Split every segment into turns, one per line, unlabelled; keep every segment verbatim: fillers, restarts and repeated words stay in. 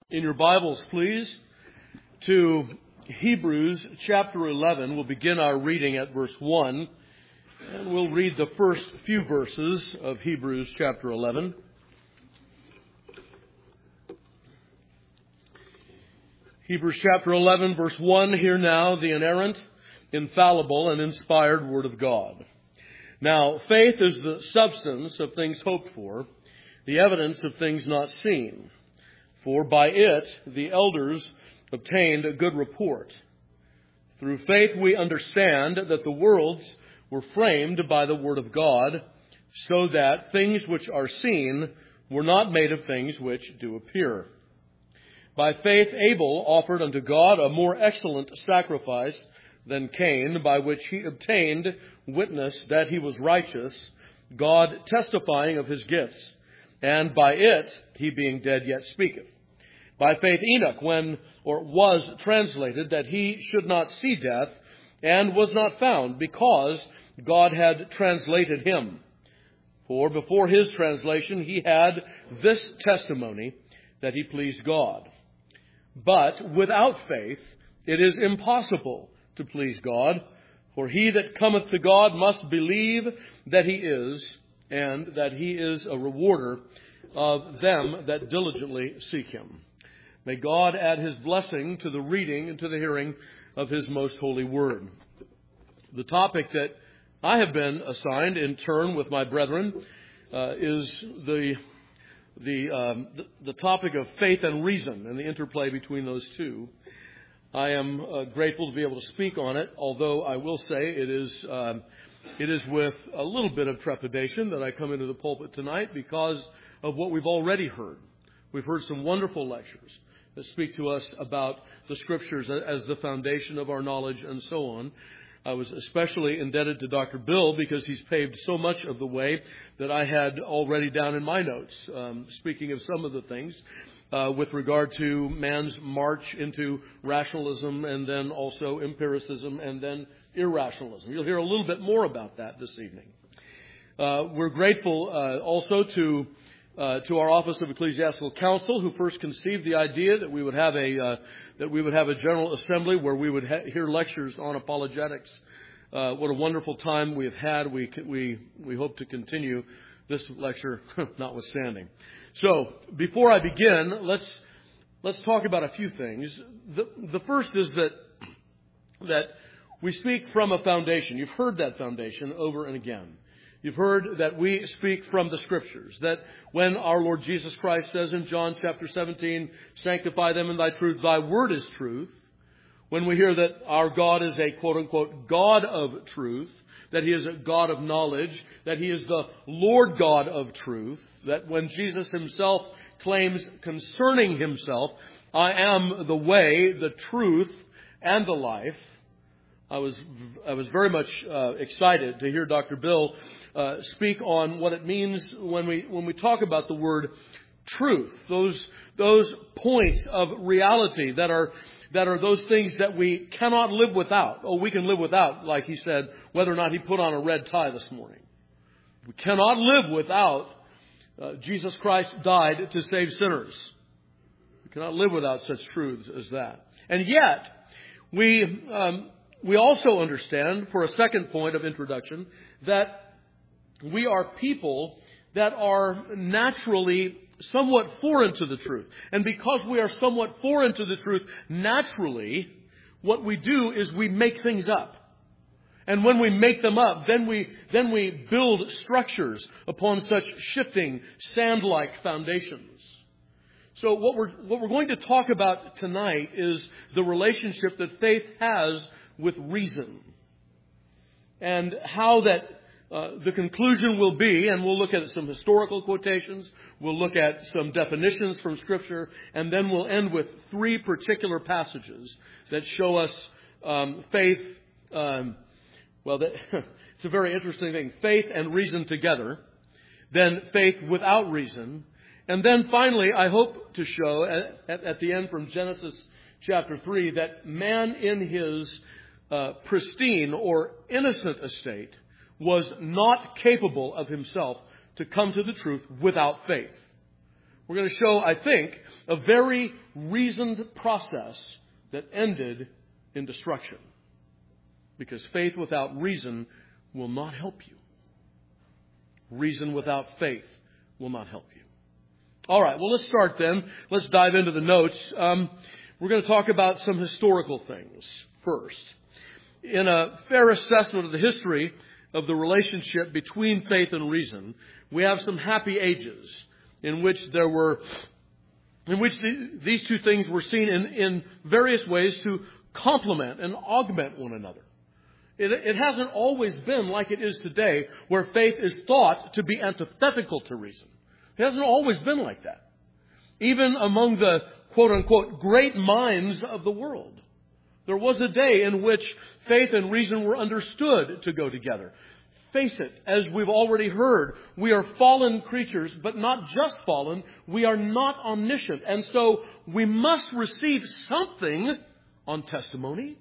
In your Bibles, please, to Hebrews chapter eleven. We'll begin our reading at verse one, and we'll read the first few verses of Hebrews chapter eleven. Hebrews chapter eleven, verse one, hear now the inerrant, infallible, and inspired Word of God. Now, faith is the substance of things hoped for, the evidence of things not seen. For by it the elders obtained a good report. Through faith we understand that the worlds were framed by the Word of God, so that things which are seen were not made of things which do appear. By faith Abel offered unto God a more excellent sacrifice than Cain, by which he obtained witness that he was righteous, God testifying of his gifts, and by it he being dead yet speaketh. By faith Enoch, when or was translated, that he should not see death, and was not found, because God had translated him. For before his translation he had this testimony, that he pleased God. But without faith it is impossible to please God, for he that cometh to God must believe that he is, and that he is a rewarder of them that diligently seek him. May God add his blessing to the reading and to the hearing of his most holy word. The topic that I have been assigned in turn with my brethren uh, is the the, um, the the topic of faith and reason and the interplay between those two. I am uh, grateful to be able to speak on it, although I will say it is uh, it is with a little bit of trepidation that I come into the pulpit tonight because of what we've already heard. We've heard some wonderful lectures that speak to us about the Scriptures as the foundation of our knowledge and so on. I was especially indebted to Doctor Bill because he's paved so much of the way that I had already down in my notes, um, speaking of some of the things uh, with regard to man's march into rationalism and then also empiricism and then irrationalism. You'll hear a little bit more about that this evening. Uh, we're grateful uh, also to Uh, to our Office of Ecclesiastical Counsel, who first conceived the idea that we would have a uh, that we would have a General Assembly where we would ha- hear lectures on apologetics. Uh, what a wonderful time we have had. We we we hope to continue this lecture, notwithstanding. So, before I begin, let's let's talk about a few things. The the first is that that we speak from a foundation. You've heard that foundation over and again. You've heard that we speak from the Scriptures, that when our Lord Jesus Christ says in John chapter seventeen, sanctify them in thy truth, thy word is truth. When we hear that our God is a quote-unquote God of truth, that he is a God of knowledge, that he is the Lord God of truth, that when Jesus himself claims concerning himself, I am the way, the truth, and the life, I was I was very much uh, excited to hear Doctor Bill uh, speak on what it means when we when we talk about the word truth. Those those points of reality that are that are those things that we cannot live without. Oh, we can live without, like he said, whether or not he put on a red tie this morning. We cannot live without uh, Jesus Christ died to save sinners. We cannot live without such truths as that. And yet, we. Um, We also understand, for a second point of introduction, that we are people that are naturally somewhat foreign to the truth. And because we are somewhat foreign to the truth, naturally, what we do is we make things up. And when we make them up, then we then we build structures upon such shifting, sand-like foundations. So what we're what we're going to talk about tonight is the relationship that faith has with reason, and how that uh, the conclusion will be, and we'll look at some historical quotations, we'll look at some definitions from Scripture, and then we'll end with three particular passages that show us um, faith. Um, well, that, it's a very interesting thing. Faith and reason together, then faith without reason, and then finally, I hope to show at, at, at the end from Genesis chapter three that man in his Uh, pristine or innocent estate was not capable of himself to come to the truth without faith. We're going to show, I think, a very reasoned process that ended in destruction. Because faith without reason will not help you. Reason without faith will not help you. All right, well, let's start then. Let's dive into the notes. Um, we're going to talk about some historical things first. In a fair assessment of the history of the relationship between faith and reason, we have some happy ages in which there were, in which the, these two things were seen in, in various ways to complement and augment one another. It, it hasn't always been like it is today, where faith is thought to be antithetical to reason. It hasn't always been like that. Even among the quote-unquote great minds of the world, there was a day in which faith and reason were understood to go together. Face it, as we've already heard, we are fallen creatures, but not just fallen. We are not omniscient. And so we must receive something on testimony.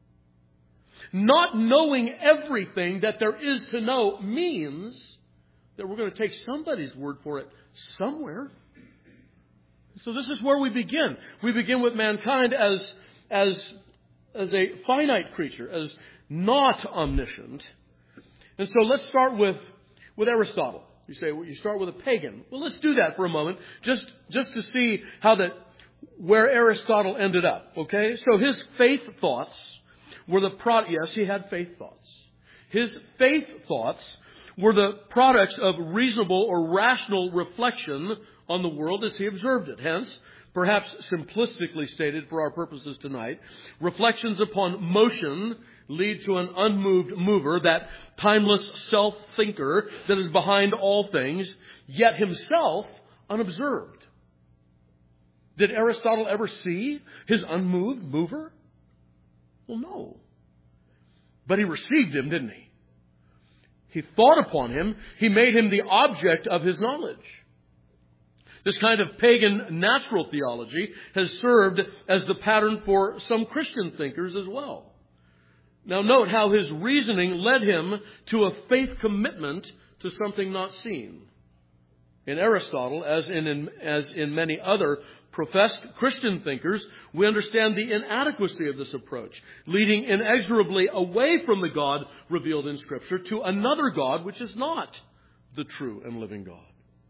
Not knowing everything that there is to know means that we're going to take somebody's word for it somewhere. So this is where we begin. We begin with mankind as, as, as a finite creature, as not omniscient. And so let's start with, with Aristotle. You say, well, you start with a pagan. Well, let's do that for a moment, just, just to see how that, where Aristotle ended up. Okay? So his faith thoughts were the pro- yes, he had faith thoughts. His faith thoughts were the products of reasonable or rational reflection on the world as he observed it. Hence, perhaps simplistically stated for our purposes tonight, reflections upon motion lead to an unmoved mover, that timeless self-thinker that is behind all things, yet himself unobserved. Did Aristotle ever see his unmoved mover? Well, no. But he received him, didn't he? He thought upon him. He made him the object of his knowledge. This kind of pagan natural theology has served as the pattern for some Christian thinkers as well. Now note how his reasoning led him to a faith commitment to something not seen. In Aristotle, as in, as in many other professed Christian thinkers, we understand the inadequacy of this approach, leading inexorably away from the God revealed in Scripture to another God which is not the true and living God.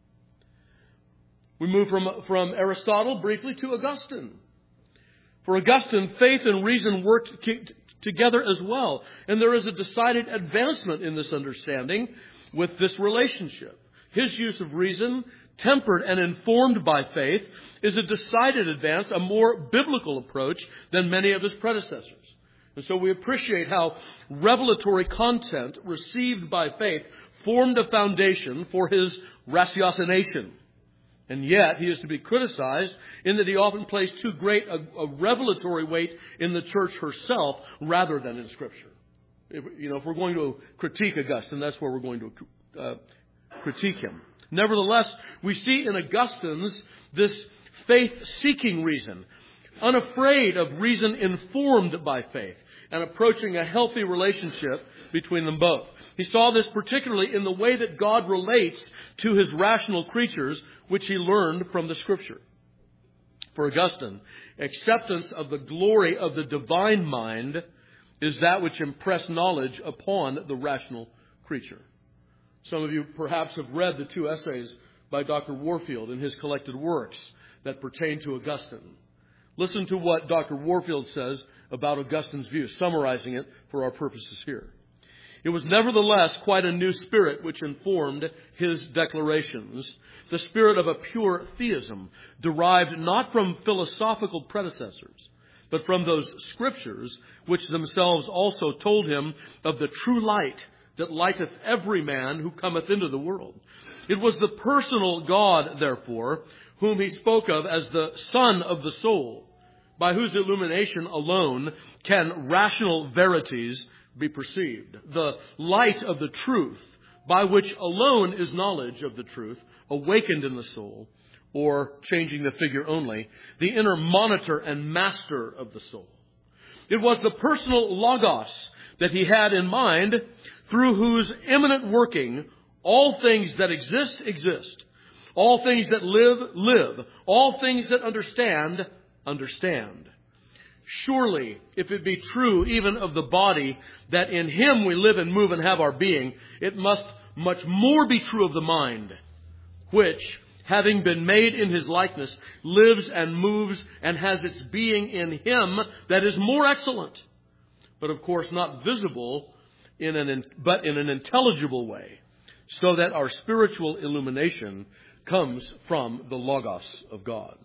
We move from, from Aristotle briefly to Augustine. For Augustine, faith and reason worked together as well. And there is a decided advancement in this understanding with this relationship. His use of reason, tempered and informed by faith, is a decided advance, a more biblical approach than many of his predecessors. And so we appreciate how revelatory content received by faith formed a foundation for his ratiocination. And yet, he is to be criticized in that he often placed too great a, a revelatory weight in the church herself rather than in Scripture. If, you know, if we're going to critique Augustine, that's where we're going to uh, critique him. Nevertheless, we see in Augustine's this faith-seeking reason, unafraid of reason informed by faith, and approaching a healthy relationship between them both. He saw this particularly in the way that God relates to his rational creatures, which he learned from the Scripture. For Augustine, acceptance of the glory of the divine mind is that which impressed knowledge upon the rational creature. Some of you perhaps have read the two essays by Doctor Warfield in his collected works that pertain to Augustine. Listen to what Doctor Warfield says about Augustine's view, summarizing it for our purposes here. It was nevertheless quite a new spirit which informed his declarations, the spirit of a pure theism, derived not from philosophical predecessors, but from those scriptures which themselves also told him of the true light that lighteth every man who cometh into the world. It was the personal God, therefore, whom he spoke of as the Son of the soul, by whose illumination alone can rational verities be perceived. The light of the truth, by which alone is knowledge of the truth, awakened in the soul, or, changing the figure only, the inner monitor and master of the soul. It was the personal Logos that he had in mind, through whose immanent working all things that exist, exist. All things that live, live. All things that understand, understand. Surely, if it be true even of the body, that in Him we live and move and have our being, it must much more be true of the mind, which, having been made in His likeness, lives and moves and has its being in Him that is more excellent, but of course not visible, in an but in an intelligible way, so that our spiritual illumination comes from the Logos of God.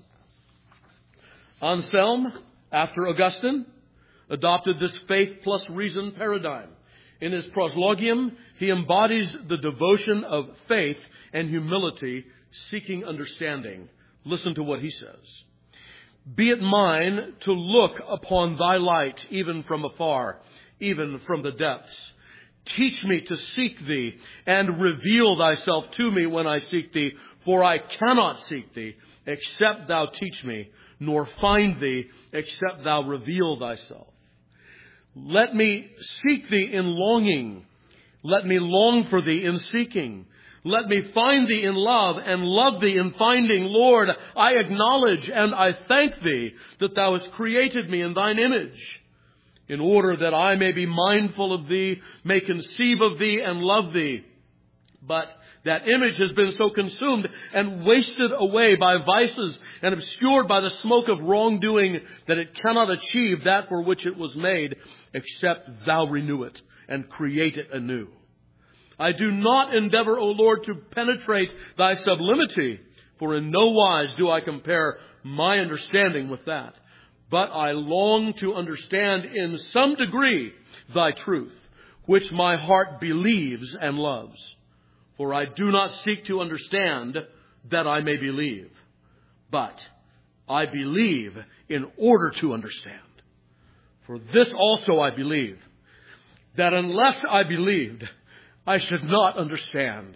Anselm, after Augustine, adopted this faith plus reason paradigm. In his Proslogium, he embodies the devotion of faith and humility, seeking understanding. Listen to what he says. Be it mine to look upon thy light, even from afar, even from the depths. Teach me to seek thee, and reveal thyself to me when I seek thee, for I cannot seek thee, except thou teach me, nor find thee, except thou reveal thyself. Let me seek thee in longing. Let me long for thee in seeking. Let me find thee in love, and love thee in finding. Lord, I acknowledge and I thank thee that thou hast created me in thine image, in order that I may be mindful of thee, may conceive of thee and love thee. But that image has been so consumed and wasted away by vices and obscured by the smoke of wrongdoing that it cannot achieve that for which it was made, except thou renew it and create it anew. I do not endeavor, O Lord, to penetrate thy sublimity, for in no wise do I compare my understanding with that. But I long to understand in some degree thy truth, which my heart believes and loves. For I do not seek to understand that I may believe, but I believe in order to understand. For this also I believe, that unless I believed, I should not understand.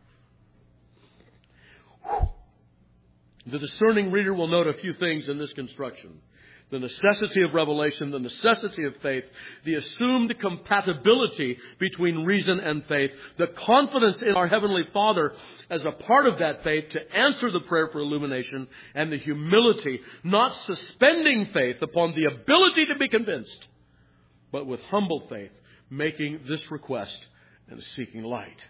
The discerning reader will note a few things in this construction. The necessity of revelation, the necessity of faith, the assumed compatibility between reason and faith, the confidence in our Heavenly Father as a part of that faith to answer the prayer for illumination, and the humility, not suspending faith upon the ability to be convinced, but with humble faith, making this request and seeking light.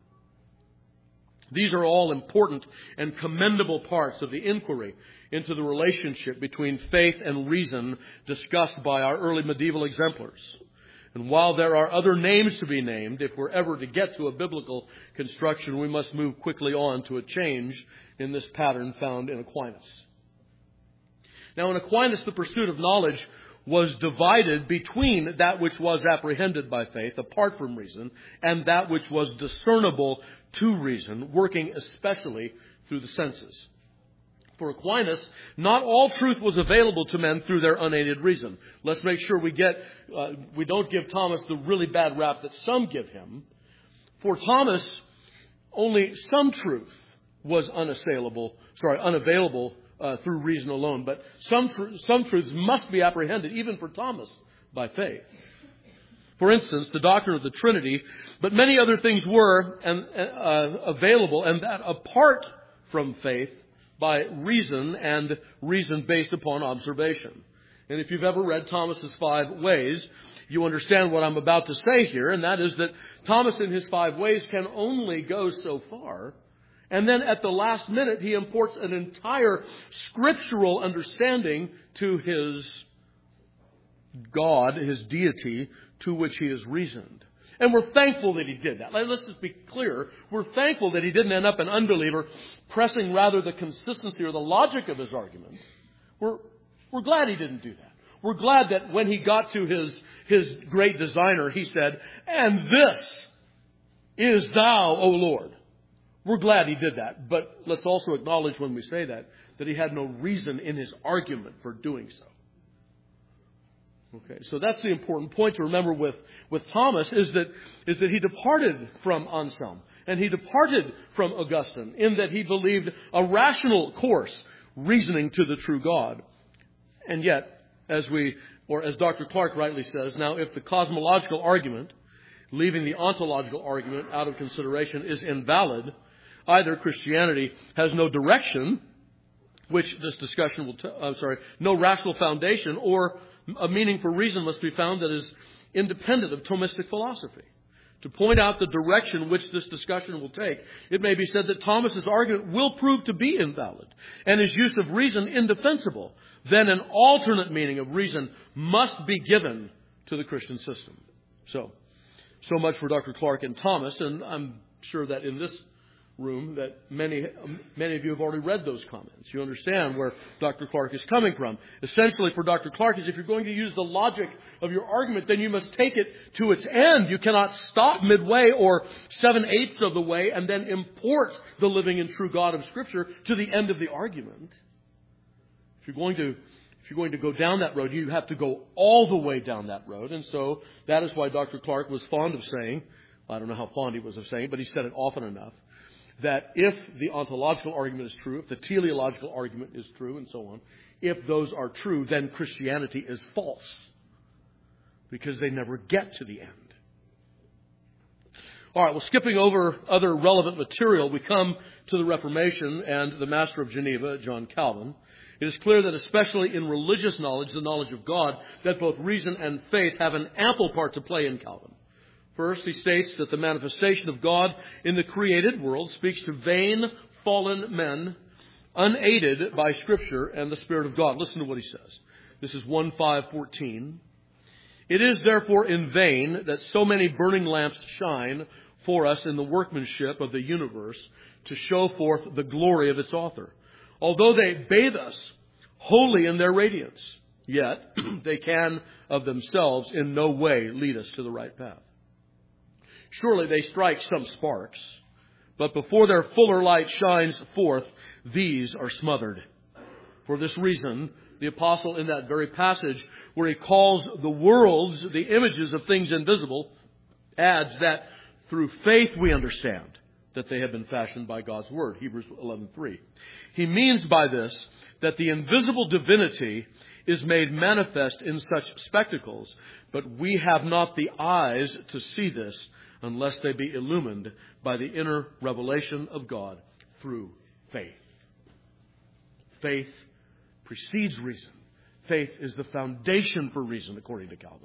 These are all important and commendable parts of the inquiry into the relationship between faith and reason discussed by our early medieval exemplars. And while there are other names to be named, if we're ever to get to a biblical construction, we must move quickly on to a change in this pattern found in Aquinas. Now, in Aquinas, the pursuit of knowledge was divided between that which was apprehended by faith, apart from reason, and that which was discernible to reason, working especially through the senses. For Aquinas, not all truth was available to men through their unaided reason. Let's make sure we get, uh, we don't give Thomas the really bad rap that some give him. For Thomas, only some truth was unassailable, sorry, unavailable uh, through reason alone. But some tr- some truths must be apprehended, even for Thomas, by faith. For instance, the doctrine of the Trinity, but many other things were and, uh, available, and that apart from faith, by reason, and reason based upon observation. And if you've ever read Thomas's five ways, you understand what I'm about to say here, and that is that Thomas in his five ways can only go so far, and then at the last minute he imports an entire scriptural understanding to his God, his deity, to which he has reasoned. And we're thankful that he did that. Let's just be clear. We're thankful that he didn't end up an unbeliever, pressing rather the consistency or the logic of his argument. We're, we're glad he didn't do that. We're glad that when he got to his, his great designer, he said, "And this is thou, O Lord." We're glad he did that. But let's also acknowledge when we say that, that he had no reason in his argument for doing so. Okay, so that's the important point to remember with, with Thomas is that, is that he departed from Anselm and he departed from Augustine in that he believed a rational course reasoning to the true God. And yet, as we, or as Doctor Clark rightly says, now if the cosmological argument, leaving the ontological argument out of consideration, is invalid, Either Christianity has no direction, which this discussion will, t- I'm sorry, no rational foundation, or a meaning for reason must be found that is independent of Thomistic philosophy. To point out the direction which this discussion will take, it may be said that Thomas's argument will prove to be invalid and his use of reason indefensible. Then an alternate meaning of reason must be given to the Christian system. So, so much for Doctor Clark and Thomas, and I'm sure that in this room that many many of you have already read those comments. You understand where Doctor Clark is coming from. Essentially for Doctor Clark is if you're going to use the logic of your argument, then you must take it to its end. You cannot stop midway or seven-eighths of the way and then import the living and true God of Scripture to the end of the argument. If you're going to if you're going to go down that road, you have to go all the way down that road. And so that is why Doctor Clark was fond of saying, I don't know how fond he was of saying, but he said it often enough, that if the ontological argument is true, if the teleological argument is true, and so on, if those are true, then Christianity is false. Because they never get to the end. All right, well, skipping over other relevant material, we come to the Reformation and the Master of Geneva, John Calvin. It is clear that especially in religious knowledge, the knowledge of God, that both reason and faith have an ample part to play in Calvin. First, he states that the manifestation of God in the created world speaks to vain, fallen men, unaided by Scripture and the Spirit of God. Listen to what he says. This is one five fourteen. It is therefore in vain that so many burning lamps shine for us in the workmanship of the universe to show forth the glory of its author. Although they bathe us wholly in their radiance, yet they can of themselves in no way lead us to the right path. Surely they strike some sparks, but before their fuller light shines forth, these are smothered. For this reason, the apostle in that very passage where he calls the worlds the images of things invisible, adds that through faith we understand that they have been fashioned by God's word, Hebrews eleven three. He means by this that the invisible divinity is made manifest in such spectacles, but we have not the eyes to see this unless they be illumined by the inner revelation of God through faith. Faith precedes reason. Faith is the foundation for reason, according to Calvin.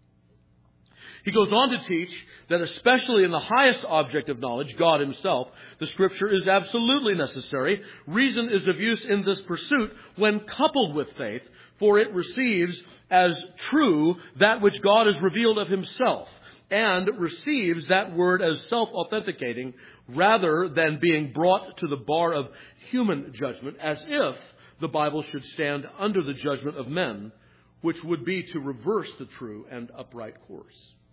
He goes on to teach that especially in the highest object of knowledge, God himself, the Scripture is absolutely necessary. Reason is of use in this pursuit when coupled with faith, for it receives as true that which God has revealed of himself, and receives that word as self-authenticating rather than being brought to the bar of human judgment, as if the Bible should stand under the judgment of men, which would be to reverse the true and upright course.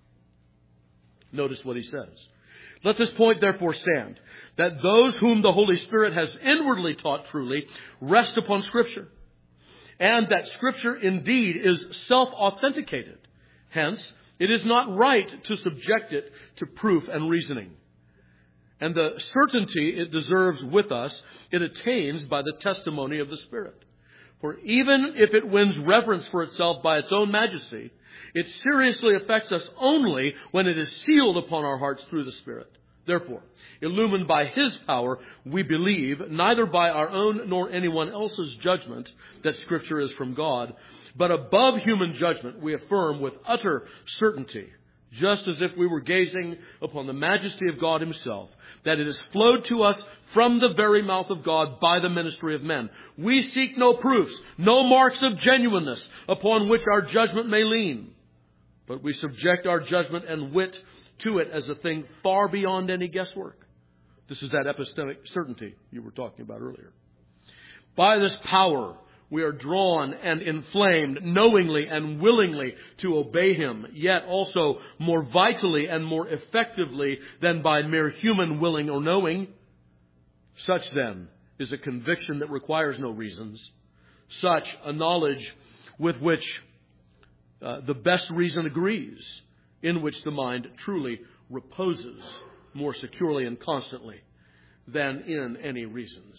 Notice what he says. Let this point therefore stand, that those whom the Holy Spirit has inwardly taught truly rest upon Scripture, and that Scripture indeed is self-authenticated. Hence, it is not right to subject it to proof and reasoning. And the certainty it deserves with us, it attains by the testimony of the Spirit. For even if it wins reverence for itself by its own majesty, it seriously affects us only when it is sealed upon our hearts through the Spirit. Therefore, illumined by His power, we believe, neither by our own nor anyone else's judgment, that Scripture is from God, but above human judgment we affirm with utter certainty, just as if we were gazing upon the majesty of God himself, that it has flowed to us from the very mouth of God by the ministry of men. We seek no proofs, no marks of genuineness upon which our judgment may lean, but we subject our judgment and wit to it as a thing far beyond any guesswork. This is that epistemic certainty you were talking about earlier. By this power, we are drawn and inflamed knowingly and willingly to obey Him, yet also more vitally and more effectively than by mere human willing or knowing. Such then is a conviction that requires no reasons. Such a knowledge with which uh, the best reason agrees, in which the mind truly reposes more securely and constantly than in any reasons.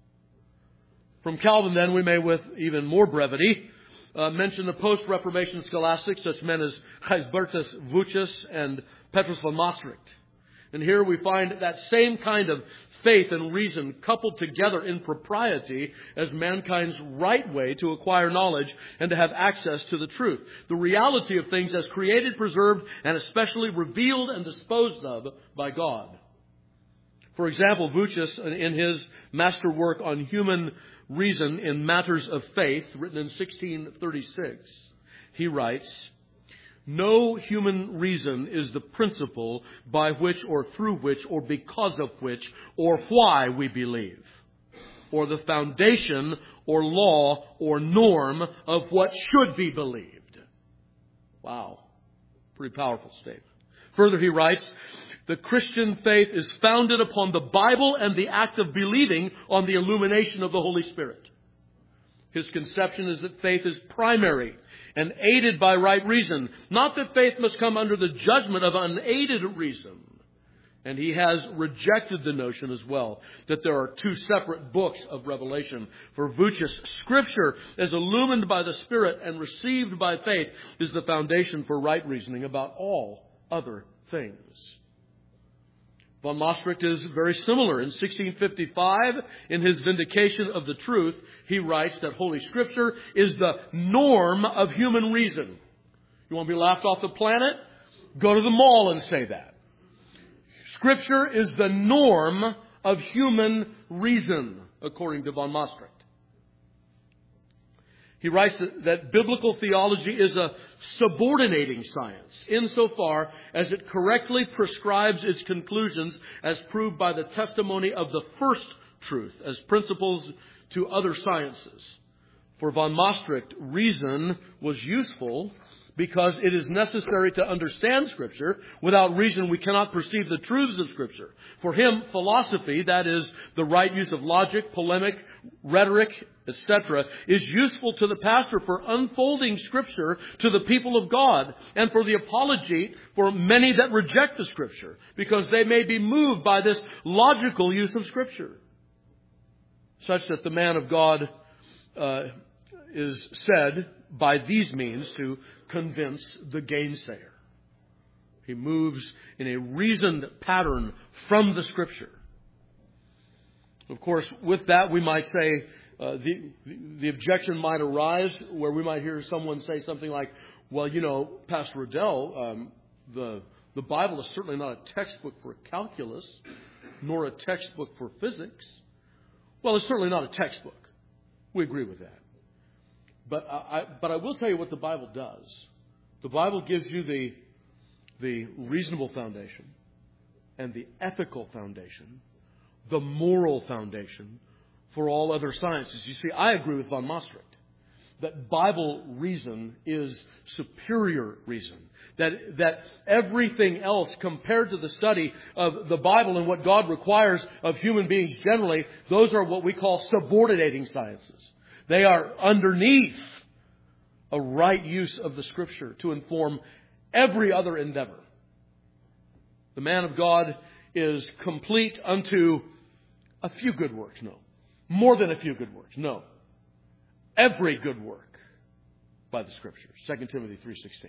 From Calvin, then, we may, with even more brevity, uh, mention the post-Reformation scholastics, such men as Gijsbertus Vuccius and Petrus van Maastricht. And here we find that same kind of faith and reason coupled together in propriety as mankind's right way to acquire knowledge and to have access to the truth. The reality of things as created, preserved, and especially revealed and disposed of by God. For example, Vucius, in his masterwork on human reason in matters of faith, written in sixteen thirty-six, he writes, "No human reason is the principle by which or through which or because of which or why we believe, or the foundation or law or norm of what should be believed." Wow. Pretty powerful statement. Further, he writes, "The Christian faith is founded upon the Bible and the act of believing on the illumination of the Holy Spirit." His conception is that faith is primary and aided by right reason. Not that faith must come under the judgment of unaided reason. And he has rejected the notion as well that there are two separate books of revelation. For Vucius, Scripture, as illumined by the Spirit and received by faith, is the foundation for right reasoning about all other things. Von Maastricht is very similar. In sixteen fifty-five, in his Vindication of the Truth, he writes that Holy Scripture is the norm of human reason. You want to be laughed off the planet? Go to the mall and say that. Scripture is the norm of human reason, according to von Maastricht. He writes that, that biblical theology is a subordinating science, insofar as it correctly prescribes its conclusions as proved by the testimony of the first truth as principles to other sciences. For von Maastricht, reason was useful because it is necessary to understand Scripture. Without reason, we cannot perceive the truths of Scripture. For him, philosophy, that is, the right use of logic, polemic, rhetoric, et cetera, is useful to the pastor for unfolding Scripture to the people of God, and for the apology for many that reject the Scripture, because they may be moved by this logical use of Scripture, such that the man of God uh, is said by these means to convince the gainsayer. He moves in a reasoned pattern from the Scripture. Of course, with that, we might say, uh, the, the objection might arise where we might hear someone say something like, well, you know, Pastor Riddell, um, the, the Bible is certainly not a textbook for calculus, nor a textbook for physics. Well, it's certainly not a textbook. We agree with that. But I, but I will tell you what the Bible does. The Bible gives you the, the reasonable foundation and the ethical foundation, the moral foundation for all other sciences. You see, I agree with von Maastricht that Bible reason is superior reason. That, that everything else compared to the study of the Bible and what God requires of human beings generally, those are what we call subordinating sciences. They are underneath a right use of the Scripture to inform every other endeavor. The man of God is complete unto a few good works. No. More than a few good works. No. Every good work by the Scriptures. Second Timothy three sixteen.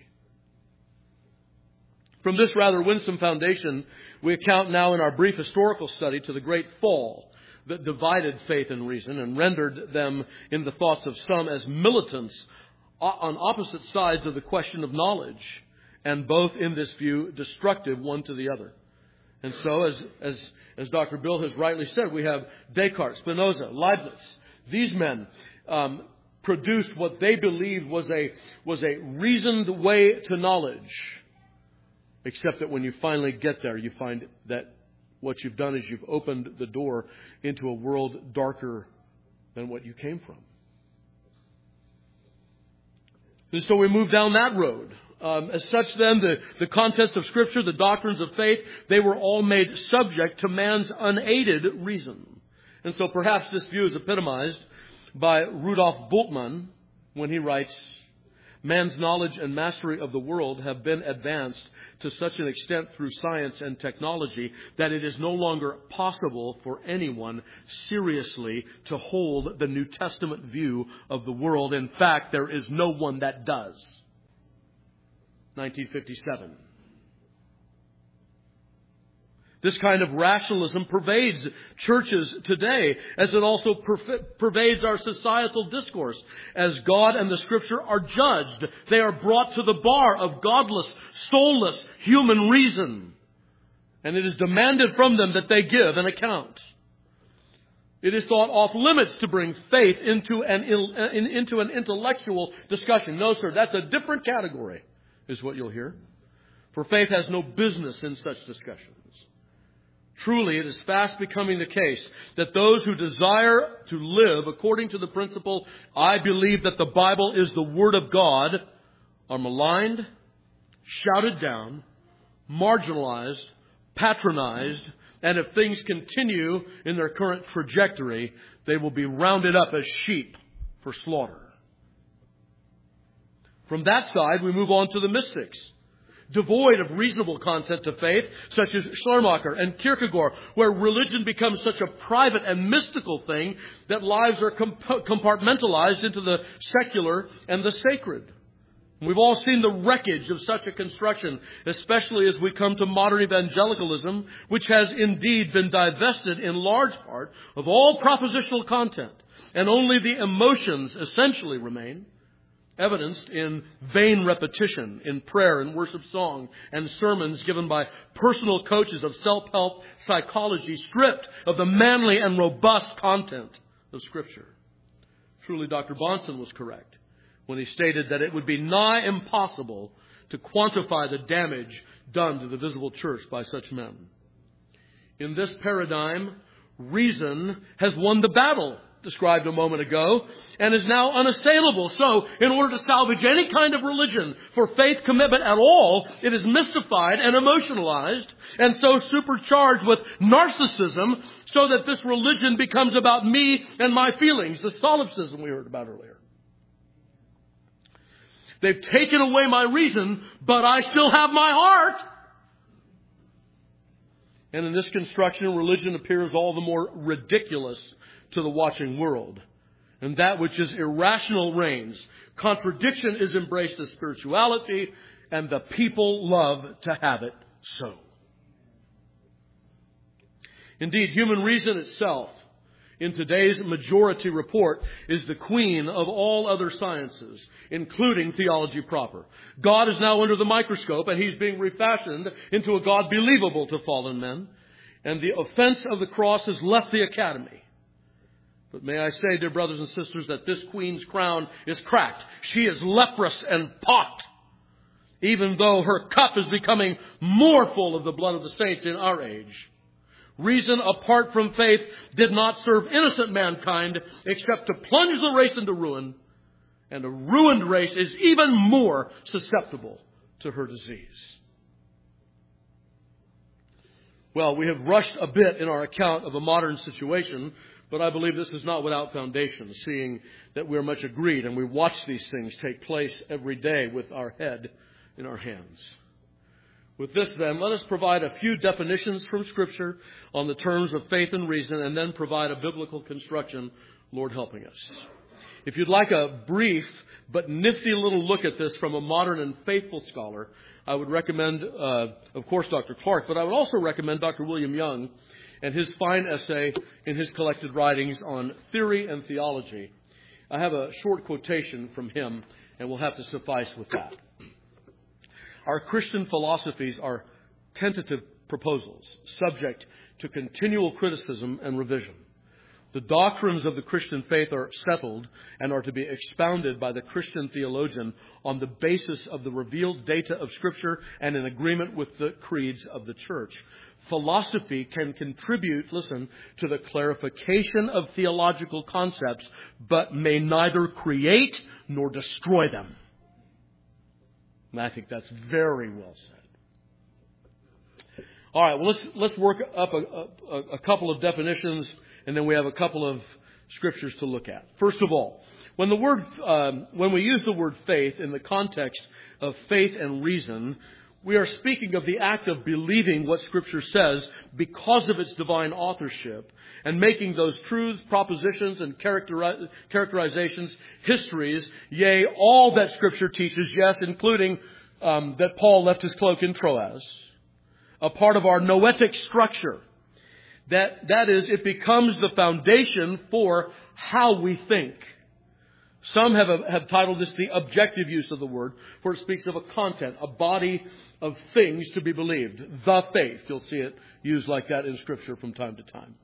From this rather winsome foundation, we account now in our brief historical study to the great fall that divided faith and reason and rendered them in the thoughts of some as militants on opposite sides of the question of knowledge, and both in this view destructive one to the other. And so, as as as Doctor Bill has rightly said, we have Descartes, Spinoza, Leibniz. These men um, produced what they believed was a was a reasoned way to knowledge. Except that when you finally get there, you find that what you've done is you've opened the door into a world darker than what you came from. And so we move down that road. Um, as such, then, the, the contents of Scripture, the doctrines of faith, they were all made subject to man's unaided reason. And so perhaps this view is epitomized by Rudolf Bultmann when he writes, "Man's knowledge and mastery of the world have been advanced to such an extent through science and technology that it is no longer possible for anyone seriously to hold the New Testament view of the world. In fact, there is no one that does." nineteen fifty-seven. This kind of rationalism pervades churches today, as it also pervades our societal discourse. As God and the Scripture are judged, they are brought to the bar of godless, soulless human reason. And it is demanded from them that they give an account. It is thought off limits to bring faith into an, into an intellectual discussion. No, sir, that's a different category, is what you'll hear. For faith has no business in such discussions. Truly, it is fast becoming the case that those who desire to live according to the principle, I believe that the Bible is the Word of God, are maligned, shouted down, marginalized, patronized, and if things continue in their current trajectory, they will be rounded up as sheep for slaughter. From that side, we move on to the mystics, devoid of reasonable content to faith, such as Schleiermacher and Kierkegaard, where religion becomes such a private and mystical thing that lives are comp- compartmentalized into the secular and the sacred. We've all seen the wreckage of such a construction, especially as we come to modern evangelicalism, which has indeed been divested in large part of all propositional content, and only the emotions essentially remain, evidenced in vain repetition in prayer and worship song and sermons given by personal coaches of self-help psychology, stripped of the manly and robust content of Scripture. Truly, Doctor Bahnsen was correct when he stated that it would be nigh impossible to quantify the damage done to the visible church by such men. In this paradigm, reason has won the battle, described a moment ago, and is now unassailable. So, in order to salvage any kind of religion for faith commitment at all, it is mystified and emotionalized, and so supercharged with narcissism, so that this religion becomes about me and my feelings, the solipsism we heard about earlier. They've taken away my reason, but I still have my heart. And in this construction, religion appears all the more ridiculous to the watching world. And that which is irrational reigns. Contradiction is embraced as spirituality, and the people love to have it so. Indeed, human reason itself, in today's majority report, is the queen of all other sciences, including theology proper. God is now under the microscope, and He's being refashioned into a God believable to fallen men. And the offense of the cross has left the academy. But may I say, dear brothers and sisters, that this queen's crown is cracked. She is leprous and pocked, even though her cup is becoming more full of the blood of the saints in our age. Reason apart from faith did not serve innocent mankind except to plunge the race into ruin. And a ruined race is even more susceptible to her disease. Well, we have rushed a bit in our account of a modern situation, but I believe this is not without foundation, seeing that we're much agreed and we watch these things take place every day with our head in our hands. With this, then, let us provide a few definitions from Scripture on the terms of faith and reason, and then provide a biblical construction, Lord helping us. If you'd like a brief but nifty little look at this from a modern and faithful scholar, I would recommend, uh, of course, Doctor Clark, but I would also recommend Doctor William Young and his fine essay in his collected writings on theory and theology. I have a short quotation from him, and we'll have to suffice with that. Our Christian philosophies are tentative proposals, subject to continual criticism and revision. The doctrines of the Christian faith are settled and are to be expounded by the Christian theologian on the basis of the revealed data of Scripture and in agreement with the creeds of the church. Philosophy can contribute, listen, to the clarification of theological concepts, but may neither create nor destroy them. And I think that's very well said. All right, well, let's let's work up a, a, a couple of definitions, and then we have a couple of scriptures to look at. First of all, when the word um, when we use the word faith in the context of faith and reason, we are speaking of the act of believing what Scripture says because of its divine authorship, and making those truths, propositions, and characteri- characterizations, histories, yea, all that Scripture teaches, yes, including um, that Paul left his cloak in Troas, a part of our noetic structure. That, that is, it becomes the foundation for how we think. Some have, have titled this the objective use of the word, for it speaks of a content, a body of things to be believed. The faith. You'll see it used like that in Scripture from time to time.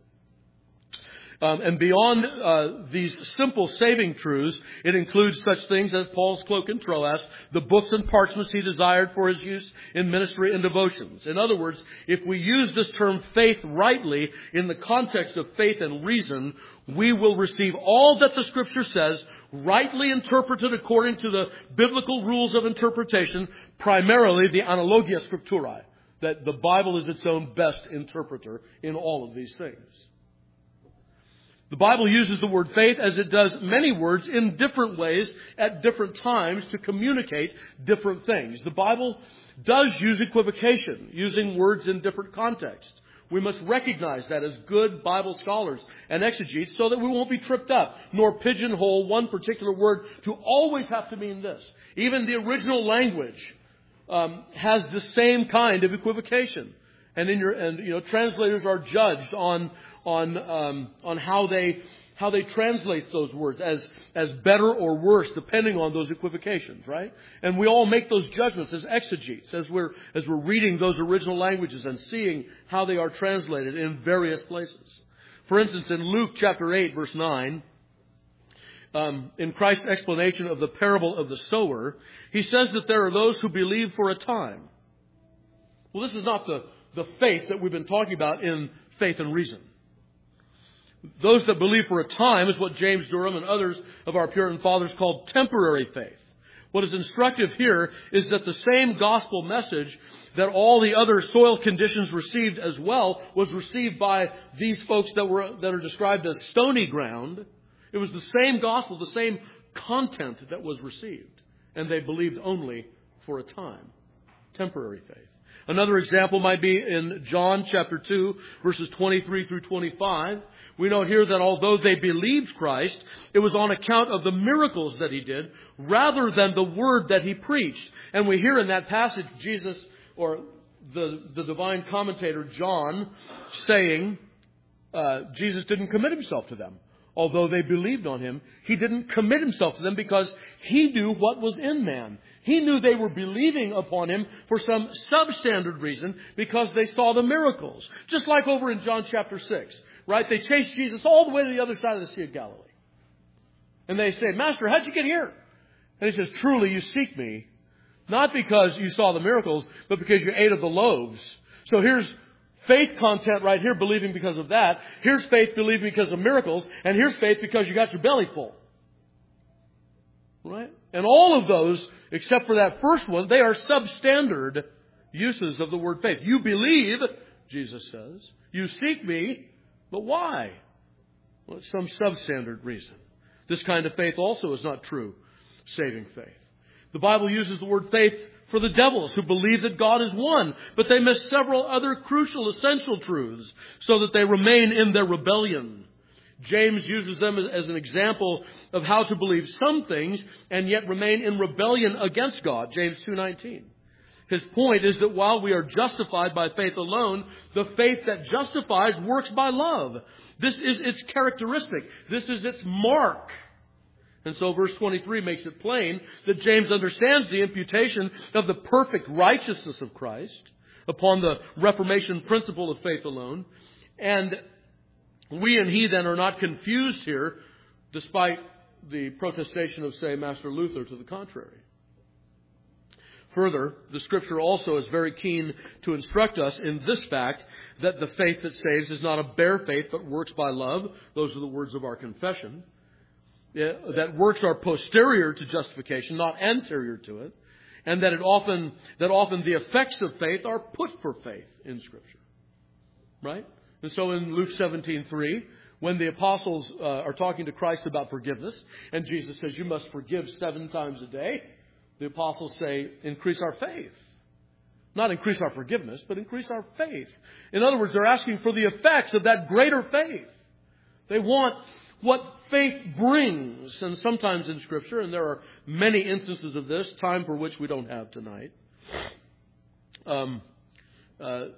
Um, and beyond uh, these simple saving truths, it includes such things as Paul's cloak and Troas, the books and parchments he desired for his use in ministry and devotions. In other words, if we use this term faith rightly in the context of faith and reason, we will receive all that the Scripture says, rightly interpreted according to the biblical rules of interpretation, primarily the analogia scripturae, that the Bible is its own best interpreter in all of these things. The Bible uses the word faith as it does many words in different ways at different times to communicate different things. The Bible does use equivocation, using words in different contexts. We must recognize that as good Bible scholars and exegetes so that we won't be tripped up, nor pigeonhole one particular word to always have to mean this. Even the original language um, has the same kind of equivocation. And in your, and you know, translators are judged on on um, on how they how they translate those words as as better or worse, depending on those equivocations, right? And we all make those judgments as exegetes as we're as we're reading those original languages and seeing how they are translated in various places. For instance, in Luke chapter eight, verse nine, um, in Christ's explanation of the parable of the sower, he says that there are those who believe for a time. Well, this is not the the faith that we've been talking about in faith and reason. Those that believe for a time is what James Durham and others of our Puritan fathers called temporary faith. What is instructive here is that the same gospel message that all the other soil conditions received as well was received by these folks that were that are described as stony ground. It was the same gospel, the same content that was received. And they believed only for a time. Temporary faith. Another example might be in John chapter two, verses twenty-three through twenty-five. We note here that although they believed Christ, it was on account of the miracles that he did rather than the word that he preached. And we hear in that passage Jesus, or the, the divine commentator John, saying uh, Jesus didn't commit himself to them. Although they believed on him, he didn't commit himself to them because he knew what was in man. He knew they were believing upon him for some substandard reason because they saw the miracles. Just like over in John chapter six. Right? They chased Jesus all the way to the other side of the Sea of Galilee. And they say, Master, how'd you get here? And he says, truly you seek me, not because you saw the miracles, but because you ate of the loaves. So here's faith content right here, believing because of that. Here's faith believing because of miracles. And here's faith because you got your belly full. Right? And all of those, except for that first one, they are substandard uses of the word faith. You believe, Jesus says. You seek me. But why? Well, it's some substandard reason. This kind of faith also is not true saving faith. The Bible uses the word faith for the devils who believe that God is one, but they miss several other crucial, essential truths so that they remain in their rebellion. James uses them as an example of how to believe some things and yet remain in rebellion against God. James two nineteen. His point is that while we are justified by faith alone, the faith that justifies works by love. This is its characteristic. This is its mark. And so verse twenty-three makes it plain that James understands the imputation of the perfect righteousness of Christ upon the Reformation principle of faith alone. And we and he then are not confused here, despite the protestation of, say, Master Luther to the contrary. Further, the Scripture also is very keen to instruct us in this fact that the faith that saves is not a bare faith but works by love. Those are the words of our confession. Yeah, that works are posterior to justification, not anterior to it. And that it often that often the effects of faith are put for faith in Scripture. Right? And so in Luke seventeen three, when the apostles uh, are talking to Christ about forgiveness, and Jesus says, you must forgive seven times a day, the apostles say, increase our faith. Not increase our forgiveness, but increase our faith. In other words, they're asking for the effects of that greater faith. They want what faith brings. And sometimes in Scripture, and there are many instances of this, time for which we don't have tonight, um, uh,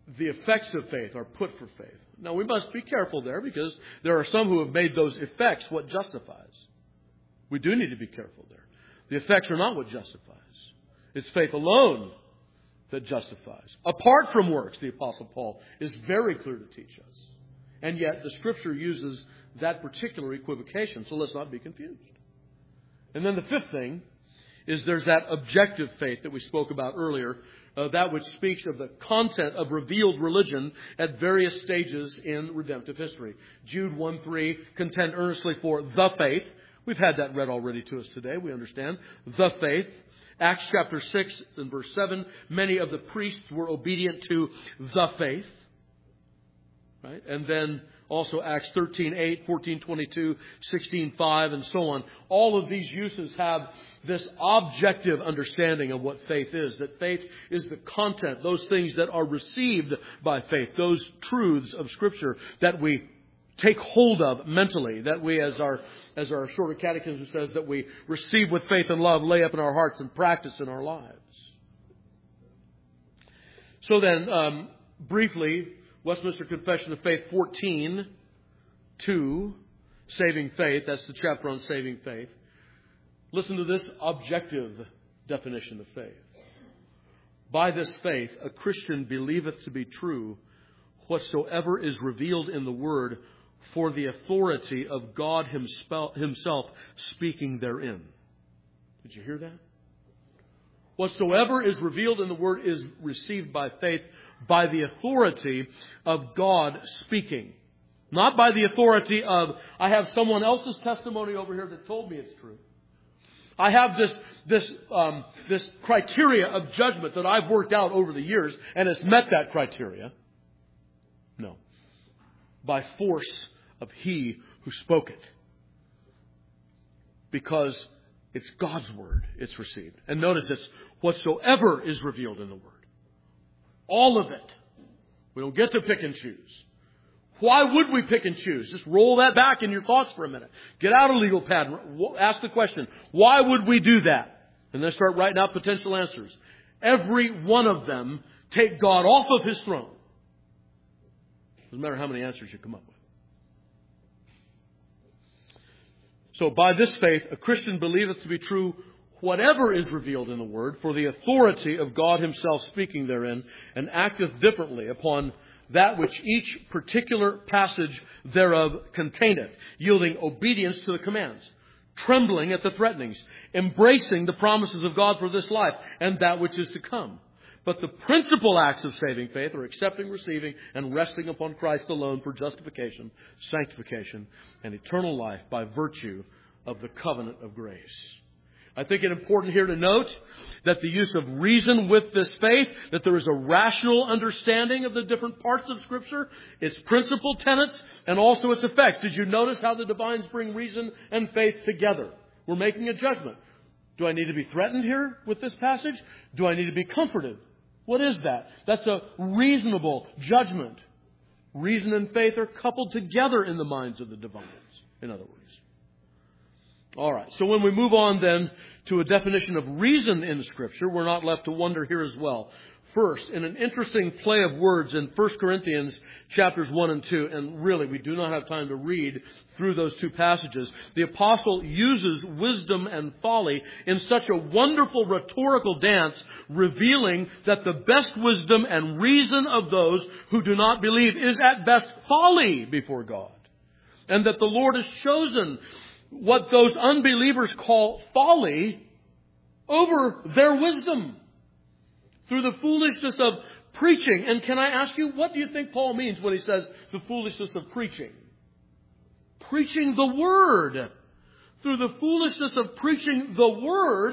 the effects of faith are put for faith. Now, we must be careful there because there are some who have made those effects what justifies. We do need to be careful there. The effects are not what justifies. It's faith alone that justifies. Apart from works, the Apostle Paul is very clear to teach us. And yet, the Scripture uses that particular equivocation, so let's not be confused. And then the fifth thing is there's that objective faith that we spoke about earlier, uh, that which speaks of the content of revealed religion at various stages in redemptive history. Jude one three, contend earnestly for the faith. We've had that read already to us today, we understand. The faith. Acts chapter six and verse seven, many of the priests were obedient to the faith. Right? And then also Acts thirteen eight, fourteen twenty-two, sixteen five, and so on. All of these uses have this objective understanding of what faith is. That faith is the content, those things that are received by faith, those truths of Scripture that we take hold of mentally, that we, as our as our shorter catechism says, that we receive with faith and love, lay up in our hearts, and practice in our lives. So then, um, briefly, Westminster Confession of Faith fourteen two, saving faith. That's the chapter on saving faith. Listen to this objective definition of faith. By this faith, a Christian believeth to be true whatsoever is revealed in the Word, for the authority of God Himself speaking therein. Did you hear that? Whatsoever is revealed in the Word is received by faith, by the authority of God speaking. Not by the authority of, I have someone else's testimony over here that told me it's true. I have this this um, this criteria of judgment that I've worked out over the years, and it's met that criteria. No. By force of He who spoke it. Because it's God's Word it's received. And notice it's whatsoever is revealed in the Word. All of it. We don't get to pick and choose. Why would we pick and choose? Just roll that back in your thoughts for a minute. Get out a legal pad and ask the question, why would we do that? And then start writing out potential answers. Every one of them take God off of His throne. Doesn't matter how many answers you come up with. So by this faith, a Christian believeth to be true whatever is revealed in the Word, for the authority of God Himself speaking therein, and acteth differently upon that which each particular passage thereof containeth, yielding obedience to the commands, trembling at the threatenings, embracing the promises of God for this life and that which is to come. But the principal acts of saving faith are accepting, receiving, and resting upon Christ alone for justification, sanctification, and eternal life by virtue of the covenant of grace. I think it important here to note that the use of reason with this faith, that there is a rational understanding of the different parts of Scripture, its principal tenets, and also its effects. Did you notice how the divines bring reason and faith together? We're making a judgment. Do I need to be threatened here with this passage? Do I need to be comforted? What is that? That's a reasonable judgment. Reason and faith are coupled together in the minds of the divines, in other words. All right, so when we move on then to a definition of reason in Scripture, we're not left to wonder here as well. First, in an interesting play of words in First Corinthians chapters one and two, and really we do not have time to read through those two passages, the apostle uses wisdom and folly in such a wonderful rhetorical dance, revealing that the best wisdom and reason of those who do not believe is at best folly before God. And that the Lord has chosen what those unbelievers call folly over their wisdom through the foolishness of preaching. And can I ask you, what do you think Paul means when he says the foolishness of preaching? Preaching the Word. Through the foolishness of preaching the Word,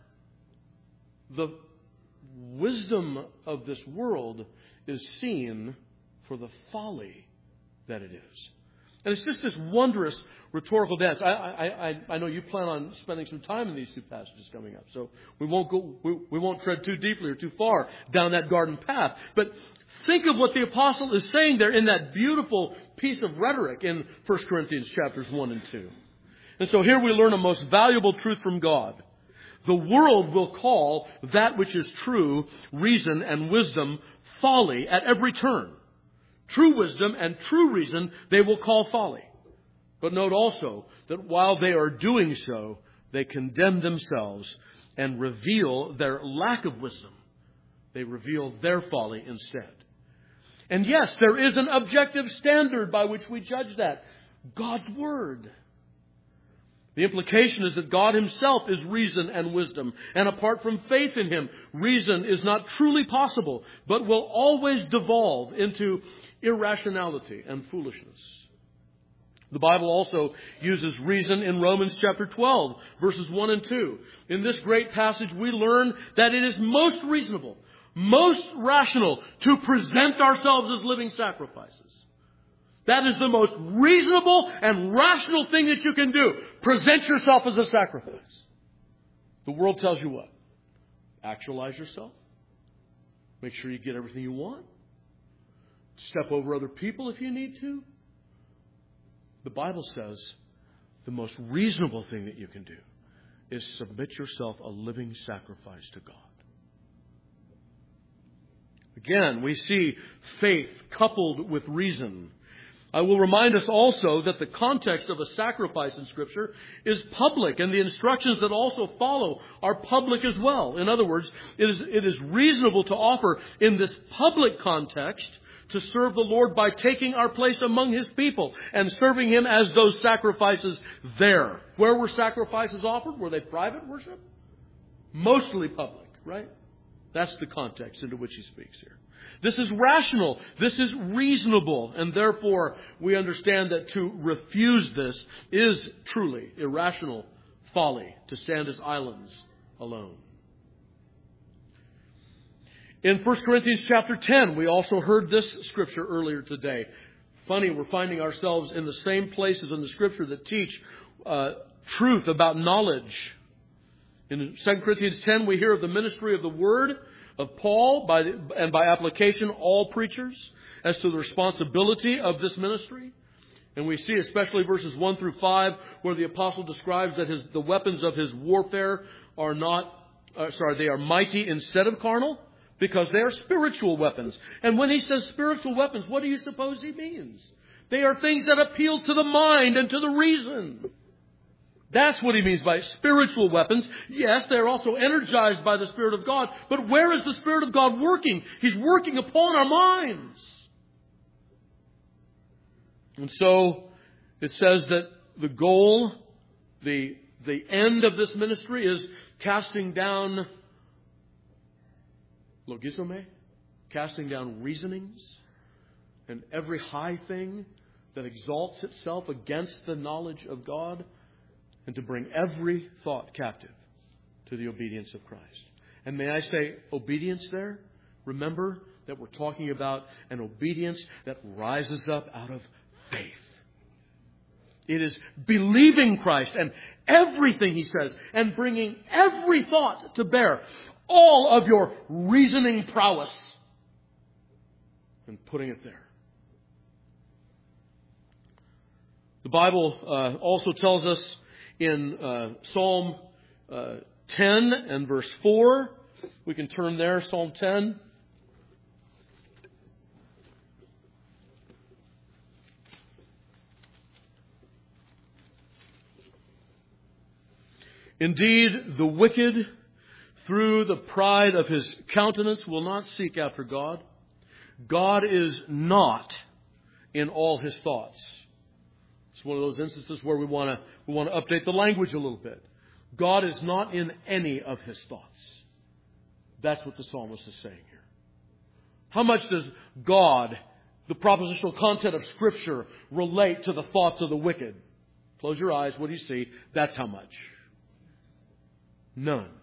the wisdom of this world is seen for the folly that it is. And it's just this wondrous rhetorical dance. I, I, I, I know you plan on spending some time in these two passages coming up, so we won't go, we, we won't tread too deeply or too far down that garden path. But think of what the apostle is saying there in that beautiful piece of rhetoric in First Corinthians chapters one and two. And so here we learn a most valuable truth from God. The world will call that which is true, reason and wisdom, folly at every turn. True wisdom and true reason they will call folly. But note also that while they are doing so, they condemn themselves and reveal their lack of wisdom. They reveal their folly instead. And yes, there is an objective standard by which we judge that. God's Word. The implication is that God Himself is reason and wisdom. And apart from faith in Him, reason is not truly possible, but will always devolve into irrationality and foolishness. The Bible also uses reason in Romans chapter twelve, verses one and two. In this great passage, we learn that it is most reasonable, most rational to present ourselves as living sacrifices. That is the most reasonable and rational thing that you can do. Present yourself as a sacrifice. The world tells you what? Actualize yourself. Make sure you get everything you want. Step over other people if you need to. The Bible says the most reasonable thing that you can do is submit yourself a living sacrifice to God. Again, we see faith coupled with reason. I will remind us also that the context of a sacrifice in Scripture is public, and the instructions that also follow are public as well. In other words, it is, it is reasonable to offer in this public context to serve the Lord by taking our place among His people and serving Him as those sacrifices there. Where were sacrifices offered? Were they private worship? Mostly public, right? That's the context into which he speaks here. This is rational. This is reasonable. And therefore, we understand that to refuse this is truly irrational folly, to stand as islands alone. In First Corinthians chapter ten, we also heard this scripture earlier today. Funny, we're finding ourselves in the same places in the scripture that teach uh, truth about knowledge. In Second Corinthians ten, we hear of the ministry of the Word of Paul, by the, and by application, all preachers, as to the responsibility of this ministry. And we see especially verses one through five, where the apostle describes that his, the weapons of his warfare are not, uh, sorry, they are mighty instead of carnal, because they are spiritual weapons. And when he says spiritual weapons, what do you suppose he means? They are things that appeal to the mind and to the reason. That's what he means by spiritual weapons. Yes, they're also energized by the Spirit of God. But where is the Spirit of God working? He's working upon our minds. And so it says that the goal, the, the end of this ministry is casting down logizome, casting down reasonings and every high thing that exalts itself against the knowledge of God, and to bring every thought captive to the obedience of Christ. And may I say obedience there? Remember that we're talking about an obedience that rises up out of faith. It is believing Christ and everything He says and bringing every thought to bear. All of your reasoning prowess and putting it there. The Bible uh, also tells us in uh, Psalm uh, ten and verse four. We can turn there, Psalm ten. Indeed, the wicked, through the pride of his countenance, will not seek after God. God is not in all his thoughts. It's one of those instances where we want to we want to update the language a little bit. God is not in any of his thoughts. That's what the psalmist is saying here. How much does God, the propositional content of Scripture, relate to the thoughts of the wicked? Close your eyes. What do you see? That's how much. None.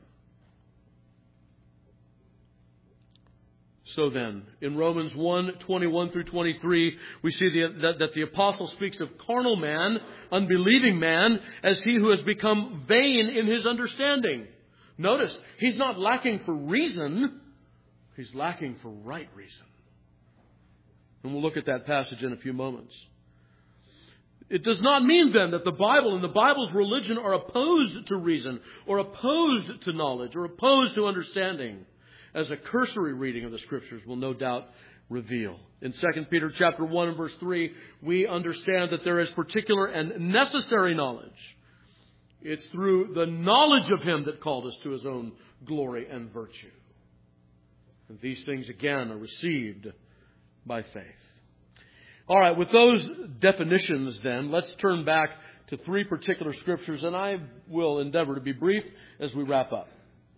So then, in Romans one, twenty-one through twenty-three, we see the, that, that the apostle speaks of carnal man, unbelieving man, as he who has become vain in his understanding. Notice, he's not lacking for reason. He's lacking for right reason. And we'll look at that passage in a few moments. It does not mean then that the Bible and the Bible's religion are opposed to reason or opposed to knowledge or opposed to understanding, as a cursory reading of the Scriptures will no doubt reveal. In Second Peter chapter one and verse three, we understand that there is particular and necessary knowledge. It's through the knowledge of Him that called us to His own glory and virtue. And these things again are received by faith. All right, with those definitions then, let's turn back to three particular Scriptures, and I will endeavor to be brief as we wrap up.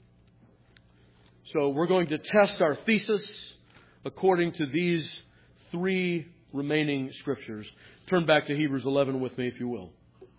So we're going to test our thesis according to these three remaining Scriptures. Turn back to Hebrews eleven with me, if you will.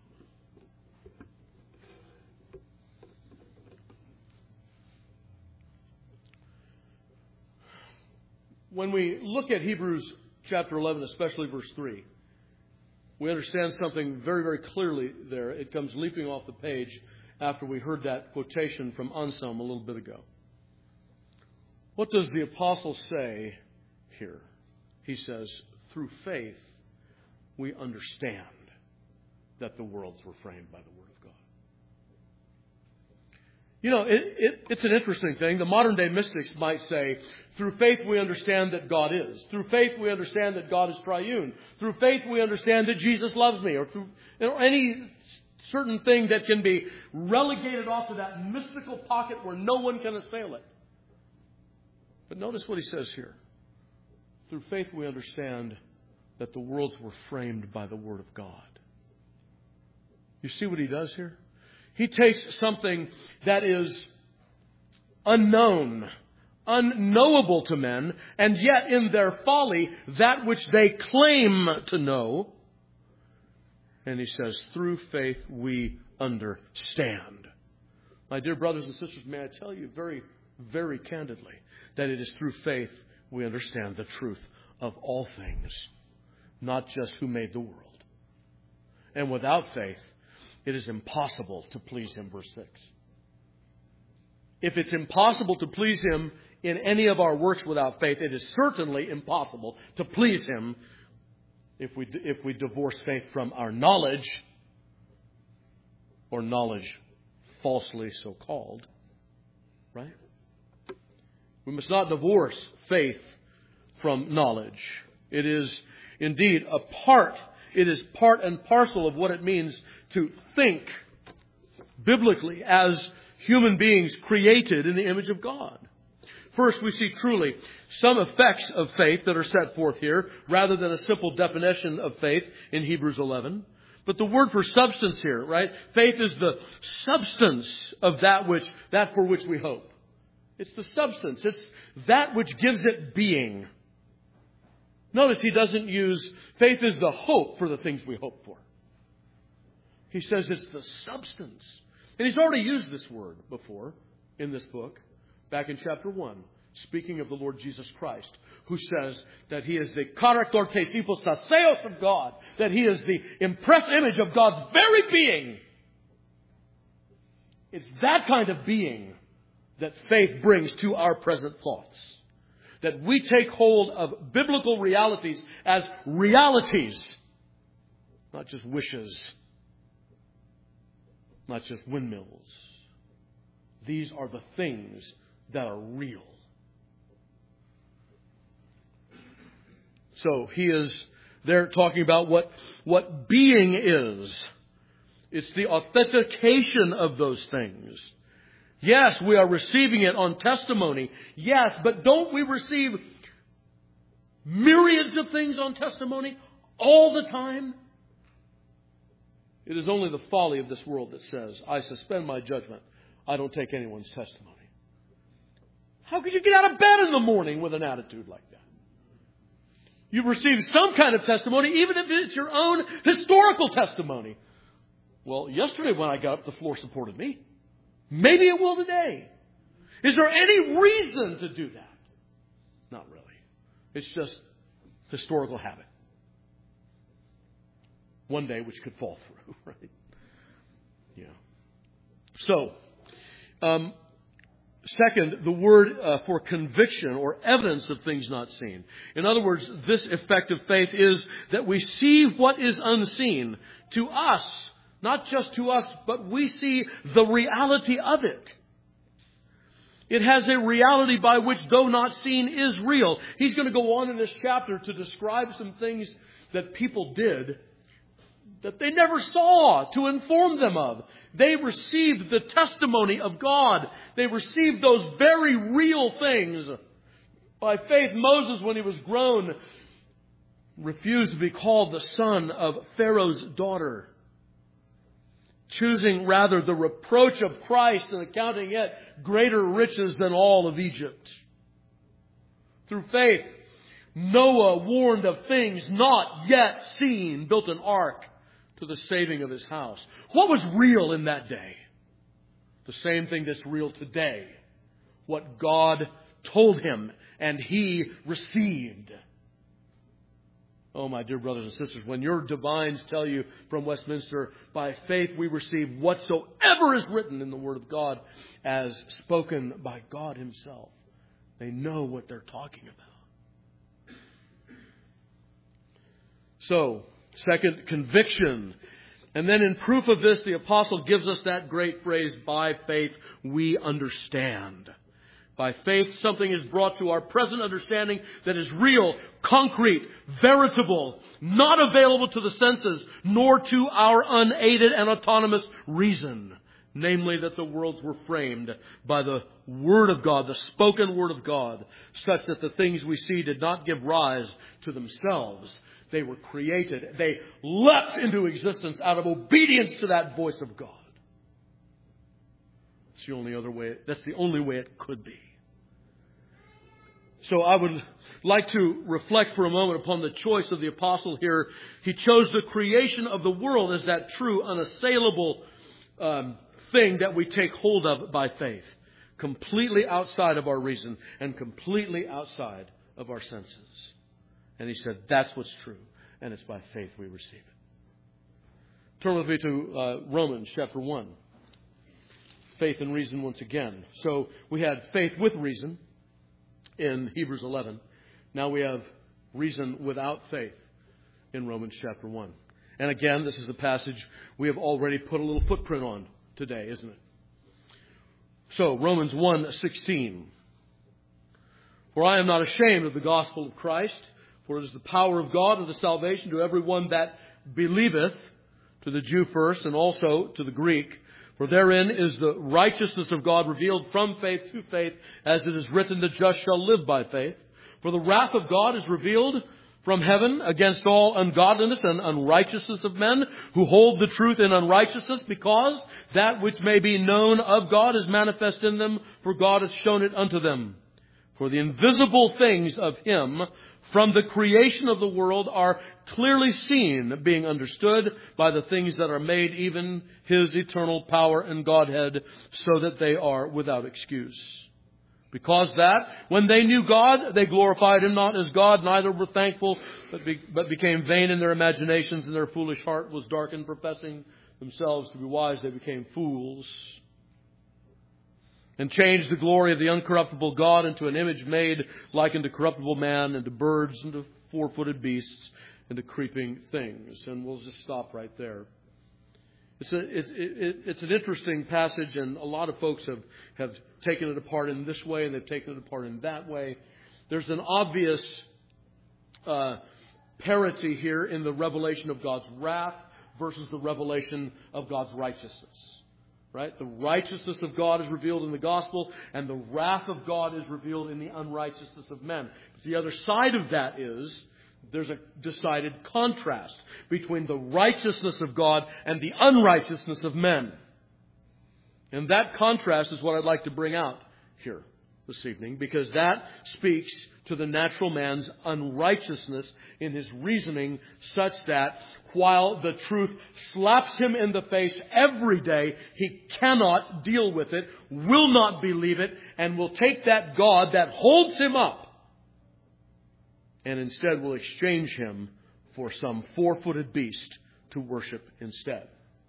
When we look at Hebrews chapter eleven, especially verse three, we understand something very, very clearly there. It comes leaping off the page after we heard that quotation from Anselm a little bit ago. What does the apostle say here? He says, through faith, we understand that the worlds were framed by the Word of God. You know, it, it, it's an interesting thing. The modern day mystics might say, through faith we understand that God is. Through faith we understand that God is triune. Through faith we understand that Jesus loves me. Or through you know, any certain thing that can be relegated off to that mystical pocket where no one can assail it. But notice what he says here. Through faith we understand that the worlds were framed by the Word of God. You see what he does here? He takes something that is unknown, unknowable to men, and yet in their folly, that which they claim to know. And he says, through faith we understand. My dear brothers and sisters, may I tell you very, very candidly that it is through faith we understand the truth of all things, not just who made the world. And without faith, it is impossible to please Him, verse six. If it's impossible to please Him in any of our works without faith, it is certainly impossible to please Him if we, if we divorce faith from our knowledge, or knowledge falsely so called. Right? We must not divorce faith from knowledge. It is indeed a part, it is part and parcel of what it means to think biblically as human beings created in the image of God. First, we see truly some effects of faith that are set forth here, rather than a simple definition of faith in Hebrews eleven. But the word for substance here, right? Faith is the substance of that which, that for which we hope. It's the substance. It's that which gives it being. Notice he doesn't use, faith is the hope for the things we hope for. He says it's the substance. And he's already used this word before in this book, back in chapter one, speaking of the Lord Jesus Christ, who says that He is the karaktertes hypostaseos of God, that He is the impress image of God's very being. It's that kind of being that faith brings to our present thoughts. That we take hold of biblical realities as realities, not just wishes, not just windmills. These are the things that are real. So he is there talking about what, what being is. It's the authentication of those things. Yes, we are receiving it on testimony. Yes, but don't we receive myriads of things on testimony all the time? It is only the folly of this world that says, I suspend my judgment. I don't take anyone's testimony. How could you get out of bed in the morning with an attitude like that? You've received some kind of testimony, even if it's your own historical testimony. Well, yesterday when I got up, the floor supported me. Maybe it will today. Is there any reason to do that? Not really. It's just historical habit. One day which could fall through, right? Yeah. So, um, Second, the word uh, for conviction or evidence of things not seen. In other words, this effect of faith is that we see what is unseen to us, not just to us, but we see the reality of it. It has a reality by which, though not seen, is real. He's going to go on in this chapter to describe some things that people did that they never saw, to inform them of. They received the testimony of God. They received those very real things. By faith, Moses, when he was grown, refused to be called the son of Pharaoh's daughter, choosing rather the reproach of Christ and accounting it greater riches than all of Egypt. Through faith, Noah, warned of things not yet seen, built an ark to the saving of his house. What was real in that day? The same thing that's real today. What God told him and he received. Oh, my dear brothers and sisters, when your divines tell you from Westminster, by faith we receive whatsoever is written in the Word of God as spoken by God Himself, they know what they're talking about. So, second, conviction. And then in proof of this, the apostle gives us that great phrase, by faith we understand. By faith, something is brought to our present understanding that is real, concrete, veritable, not available to the senses, nor to our unaided and autonomous reason. Namely, that the worlds were framed by the Word of God, the spoken Word of God, such that the things we see did not give rise to themselves. They were created. They leapt into existence out of obedience to that voice of God. It's the only other way. That's the only way it could be. So I would like to reflect for a moment upon the choice of the apostle here. He chose the creation of the world as that true, unassailable um, thing that we take hold of by faith. Completely outside of our reason and completely outside of our senses. And he said, that's what's true. And it's by faith we receive it. Turn with me to uh, Romans chapter one. Faith and reason once again. So we had faith with reason in Hebrews eleven. Now we have reason without faith in Romans chapter one. And again, this is a passage we have already put a little footprint on today, isn't it? So Romans one sixteen. For I am not ashamed of the gospel of Christ, for it is the power of God unto salvation to everyone that believeth, to the Jew first and also to the Greek. For therein is the righteousness of God revealed from faith to faith, as it is written, the just shall live by faith. For the wrath of God is revealed from heaven against all ungodliness and unrighteousness of men who hold the truth in unrighteousness, because that which may be known of God is manifest in them, for God hath shown it unto them. For the invisible things of Him from the creation of the world are clearly seen, being understood by the things that are made, even His eternal power and Godhead, so that they are without excuse. Because that, when they knew God, they glorified Him not as God, neither were thankful, but, be, but became vain in their imaginations, and their foolish heart was darkened. Professing themselves to be wise, they became fools, and changed the glory of the uncorruptible God into an image made like unto corruptible man, and to birds, and to four-footed beasts, and to creeping things. And we'll just stop right there. It's a, it's, it, it's an interesting passage, and a lot of folks have, have taken it apart in this way, and they've taken it apart in that way. There's an obvious uh, parity here in the revelation of God's wrath versus the revelation of God's righteousness. Right? The righteousness of God is revealed in the gospel, and the wrath of God is revealed in the unrighteousness of men. But the other side of that is there's a decided contrast between the righteousness of God and the unrighteousness of men. And that contrast is what I'd like to bring out here this evening, because that speaks to the natural man's unrighteousness in his reasoning, such that while the truth slaps him in the face every day, he cannot deal with it, will not believe it, and will take that God that holds him up and instead will exchange him for some four-footed beast to worship instead.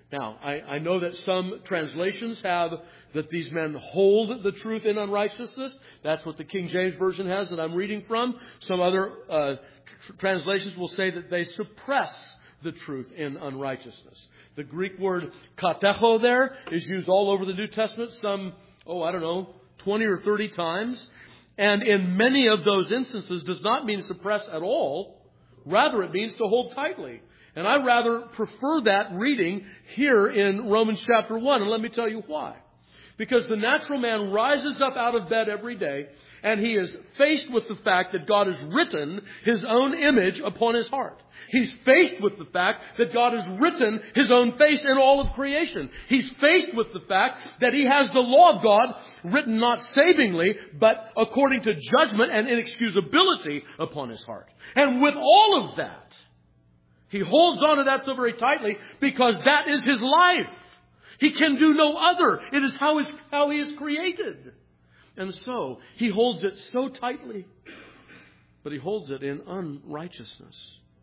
Now, I, I know that some translations have that these men hold the truth in unrighteousness. That's what the King James Version has that I'm reading from. Some other uh, tr- translations will say that they suppress the truth in unrighteousness. The Greek word katecho there is used all over the New Testament, some, oh, I don't know, twenty or thirty times. And in many of those instances does not mean suppress at all. Rather, it means to hold tightly. And I rather prefer that reading here in Romans chapter one. And let me tell you why. Because the natural man rises up out of bed every day and he is faced with the fact that God has written His own image upon his heart. He's faced with the fact that God has written His own face in all of creation. He's faced with the fact that he has the law of God written not savingly, but according to judgment and inexcusability upon his heart. And with all of that, he holds on to that so very tightly because that is his life. He can do no other. It is how, his, how he is created. And so he holds it so tightly, but he holds it in unrighteousness.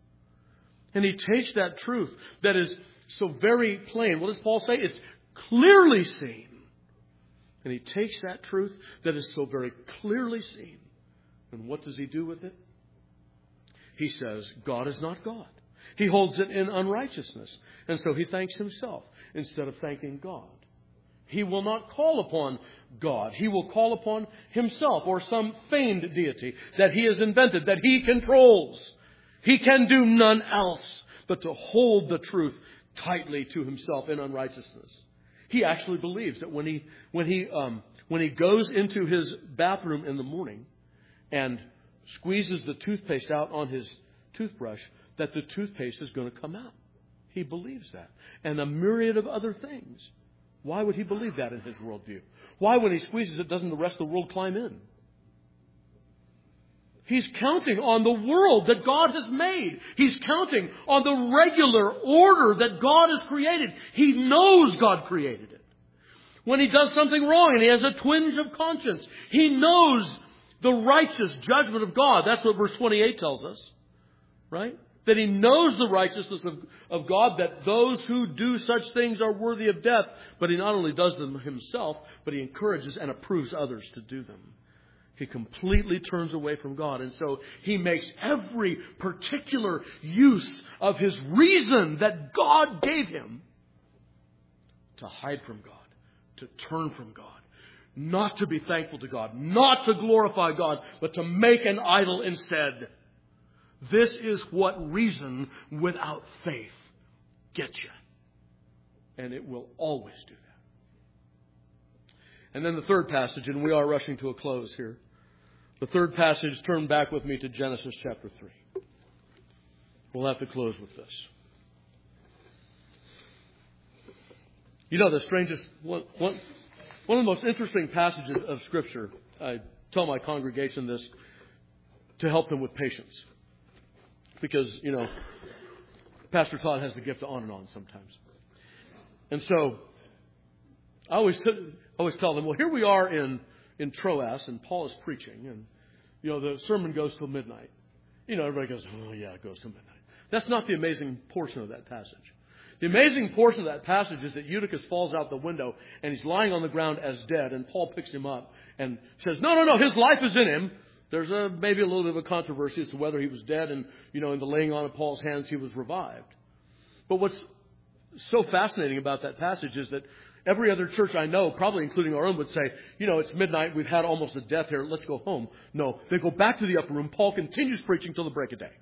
And he takes that truth that is so very plain. What does Paul say? It's clearly seen. And he takes that truth that is so very clearly seen. And what does he do with it? He says, God is not God. He holds it in unrighteousness. And so he thanks himself instead of thanking God. He will not call upon God. He will call upon himself or some feigned deity that he has invented, that he controls. He can do none else but to hold the truth tightly to himself in unrighteousness. He actually believes that when he when he um, when he goes into his bathroom in the morning and squeezes the toothpaste out on his toothbrush, that the toothpaste is going to come out. He believes that. And a myriad of other things. Why would he believe that in his worldview? Why, when he squeezes it, doesn't the rest of the world climb in? He's counting on the world that God has made. He's counting on the regular order that God has created. He knows God created it. When he does something wrong and he has a twinge of conscience, he knows the righteous judgment of God. That's what verse twenty-eight tells us. Right? That he knows the righteousness of, of God, that those who do such things are worthy of death. But he not only does them himself, but he encourages and approves others to do them. He completely turns away from God. And so he makes every particular use of his reason that God gave him to hide from God, to turn from God, not to be thankful to God, not to glorify God, but to make an idol instead. This is what reason without faith gets you. And it will always do that. And then the third passage, and we are rushing to a close here. The third passage, turn back with me to Genesis chapter three. We'll have to close with this. You know, the strangest, one, one, one of the most interesting passages of Scripture, I tell my congregation this to help them with patience. Because, you know, Pastor Todd has the gift of on and on sometimes. And so I always, I always tell them, well, here we are in, in Troas, and Paul is preaching, and, you know, the sermon goes till midnight. You know, everybody goes, oh, yeah, it goes till midnight. That's not the amazing portion of that passage. The amazing portion of that passage is that Eutychus falls out the window, and he's lying on the ground as dead, and Paul picks him up and says, no, no, no, his life is in him. There's a, maybe a little bit of a controversy as to whether he was dead, and, you know, in the laying on of Paul's hands, he was revived. But what's so fascinating about that passage is that every other church I know, probably including our own, would say, you know, it's midnight, we've had almost a death here, let's go home. No, they go back to the upper room. Paul continues preaching till the break of day.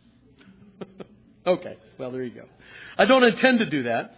Okay, well, there you go. I don't intend to do that.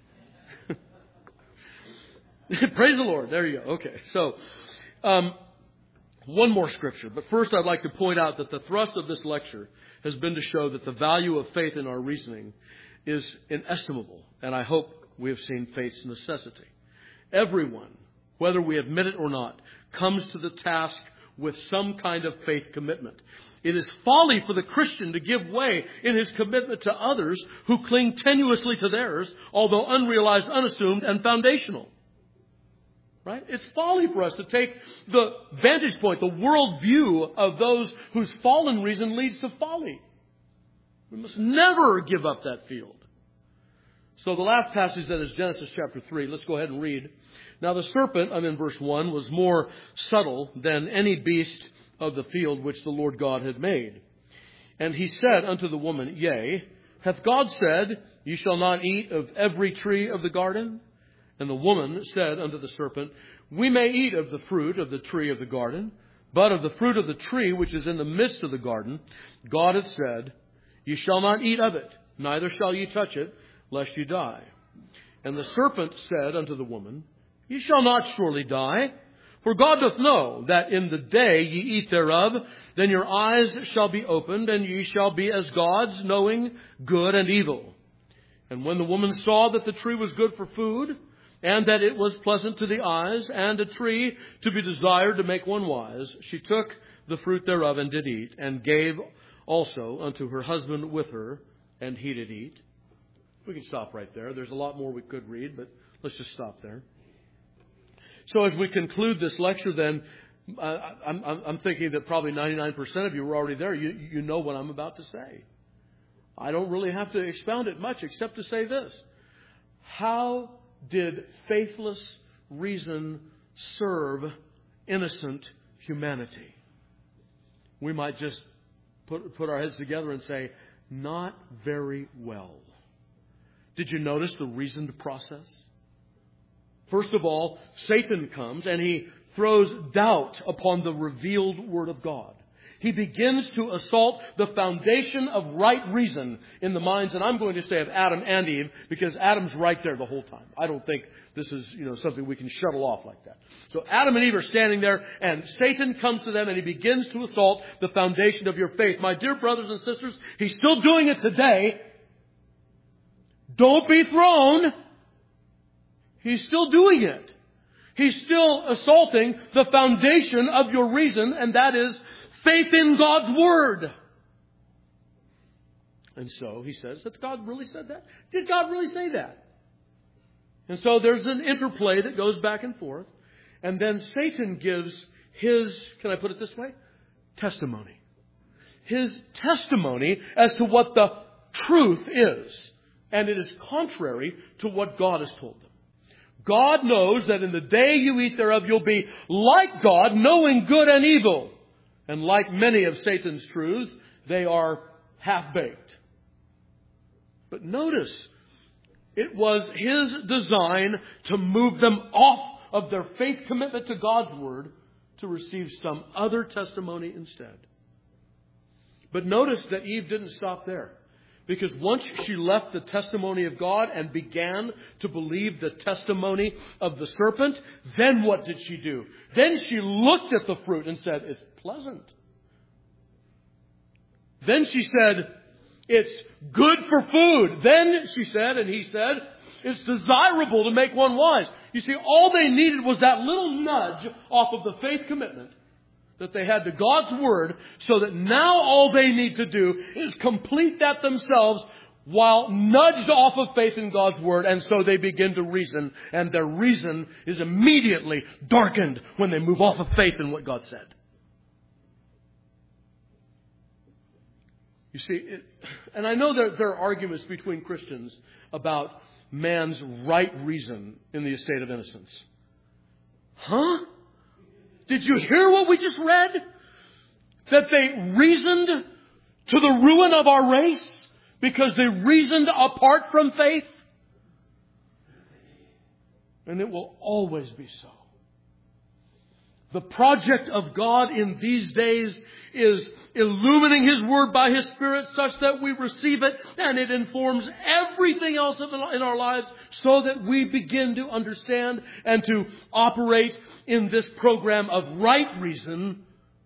Praise the Lord. There you go. Okay, so um, one more scripture. But first I'd like to point out that the thrust of this lecture has been to show that the value of faith in our reasoning is inestimable. And I hope we have seen faith's necessity. Everyone, whether we admit it or not, comes to the task with some kind of faith commitment. It is folly for the Christian to give way in his commitment to others who cling tenuously to theirs, although unrealized, unassumed, and foundational. Right? It's folly for us to take the vantage point, the world view of those whose fallen reason leads to folly. We must never give up that field. So the last passage then is Genesis chapter three. Let's go ahead and read. Now the serpent, I'm in verse one, was more subtle than any beast of the field which the Lord God had made. And he said unto the woman, Yea, hath God said, Ye shall not eat of every tree of the garden? And the woman said unto the serpent, We may eat of the fruit of the tree of the garden, but of the fruit of the tree which is in the midst of the garden, God hath said, Ye shall not eat of it, neither shall ye touch it, lest ye die. And the serpent said unto the woman, Ye shall not surely die, for God doth know that in the day ye eat thereof, then your eyes shall be opened, and ye shall be as gods, knowing good and evil. And when the woman saw that the tree was good for food, and that it was pleasant to the eyes, and a tree to be desired to make one wise, she took the fruit thereof and did eat, and gave also unto her husband with her, and he did eat. We can stop right there. There's a lot more we could read, but let's just stop there. So as we conclude this lecture then, uh, I'm, I'm thinking that probably ninety-nine percent of you were already there. You, you know what I'm about to say. I don't really have to expound it much except to say this. How did faithless reason serve innocent humanity? We might just put, put our heads together and say, not very well. Did you notice the reasoned process? First of all, Satan comes and he throws doubt upon the revealed Word of God. He begins to assault the foundation of right reason in the minds, and I'm going to say of Adam and Eve, because Adam's right there the whole time. I don't think this is, you know, something we can shuttle off like that. So Adam and Eve are standing there, and Satan comes to them and he begins to assault the foundation of your faith. My dear brothers and sisters, he's still doing it today. Don't be thrown. He's still doing it. He's still assaulting the foundation of your reason, and that is faith in God's Word. And so he says, that God really said that? Did God really say that? And so there's an interplay that goes back and forth. And then Satan gives his, can I put it this way? Testimony. His testimony as to what the truth is. And it is contrary to what God has told them. God knows that in the day you eat thereof, you'll be like God, knowing good and evil. And like many of Satan's truths, they are half-baked. But notice, it was his design to move them off of their faith commitment to God's Word to receive some other testimony instead. But notice that Eve didn't stop there. Because once she left the testimony of God and began to believe the testimony of the serpent, then what did she do? Then she looked at the fruit and said, it's pleasant. Then she said, it's good for food. Then she said, and he said, it's desirable to make one wise. You see, all they needed was that little nudge off of the faith commitment that they had to God's Word, so that now all they need to do is complete that themselves while nudged off of faith in God's Word. And so they begin to reason, and their reason is immediately darkened when they move off of faith in what God said. You see, it, and I know that there are arguments between Christians about man's right reason in the estate of innocence. Huh? Did you hear what we just read? That they reasoned to the ruin of our race because they reasoned apart from faith? And it will always be so. The project of God in these days is illumining His Word by His Spirit such that we receive it and it informs everything else in our lives so that we begin to understand and to operate in this program of right reason.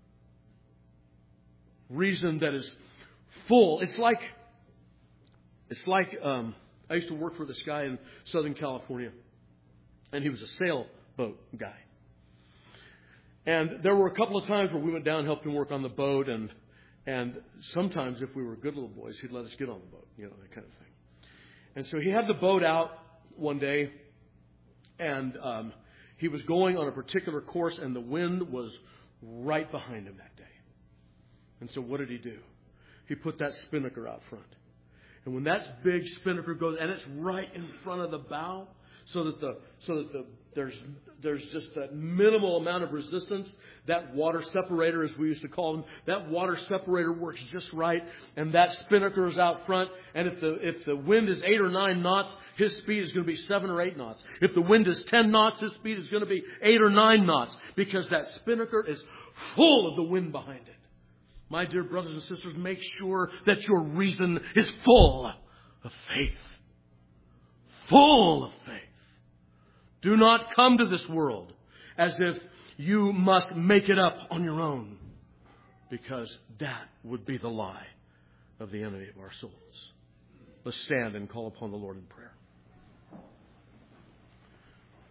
Reason that is full. It's like, it's like, um, I used to work for this guy in Southern California, and he was a sailboat guy. And there were a couple of times where we went down and helped him work on the boat. And and sometimes if we were good little boys, he'd let us get on the boat, you know, that kind of thing. And so he had the boat out one day. And um, he was going on a particular course. And the wind was right behind him that day. And so what did he do? He put that spinnaker out front. And when that big spinnaker goes, and it's right in front of the bow, so that the so that the there's there's just that minimal amount of resistance. That water separator, as we used to call them, that water separator works just right, and that spinnaker is out front. And if the if the wind is eight or nine knots, his speed is going to be seven or eight knots. If the wind is ten knots, his speed is going to be eight or nine knots, because that spinnaker is full of the wind behind it. My dear brothers and sisters, make sure that your reason is full of faith. Full of faith. Do not come to this world as if you must make it up on your own, because that would be the lie of the enemy of our souls. Let's stand and call upon the Lord in prayer.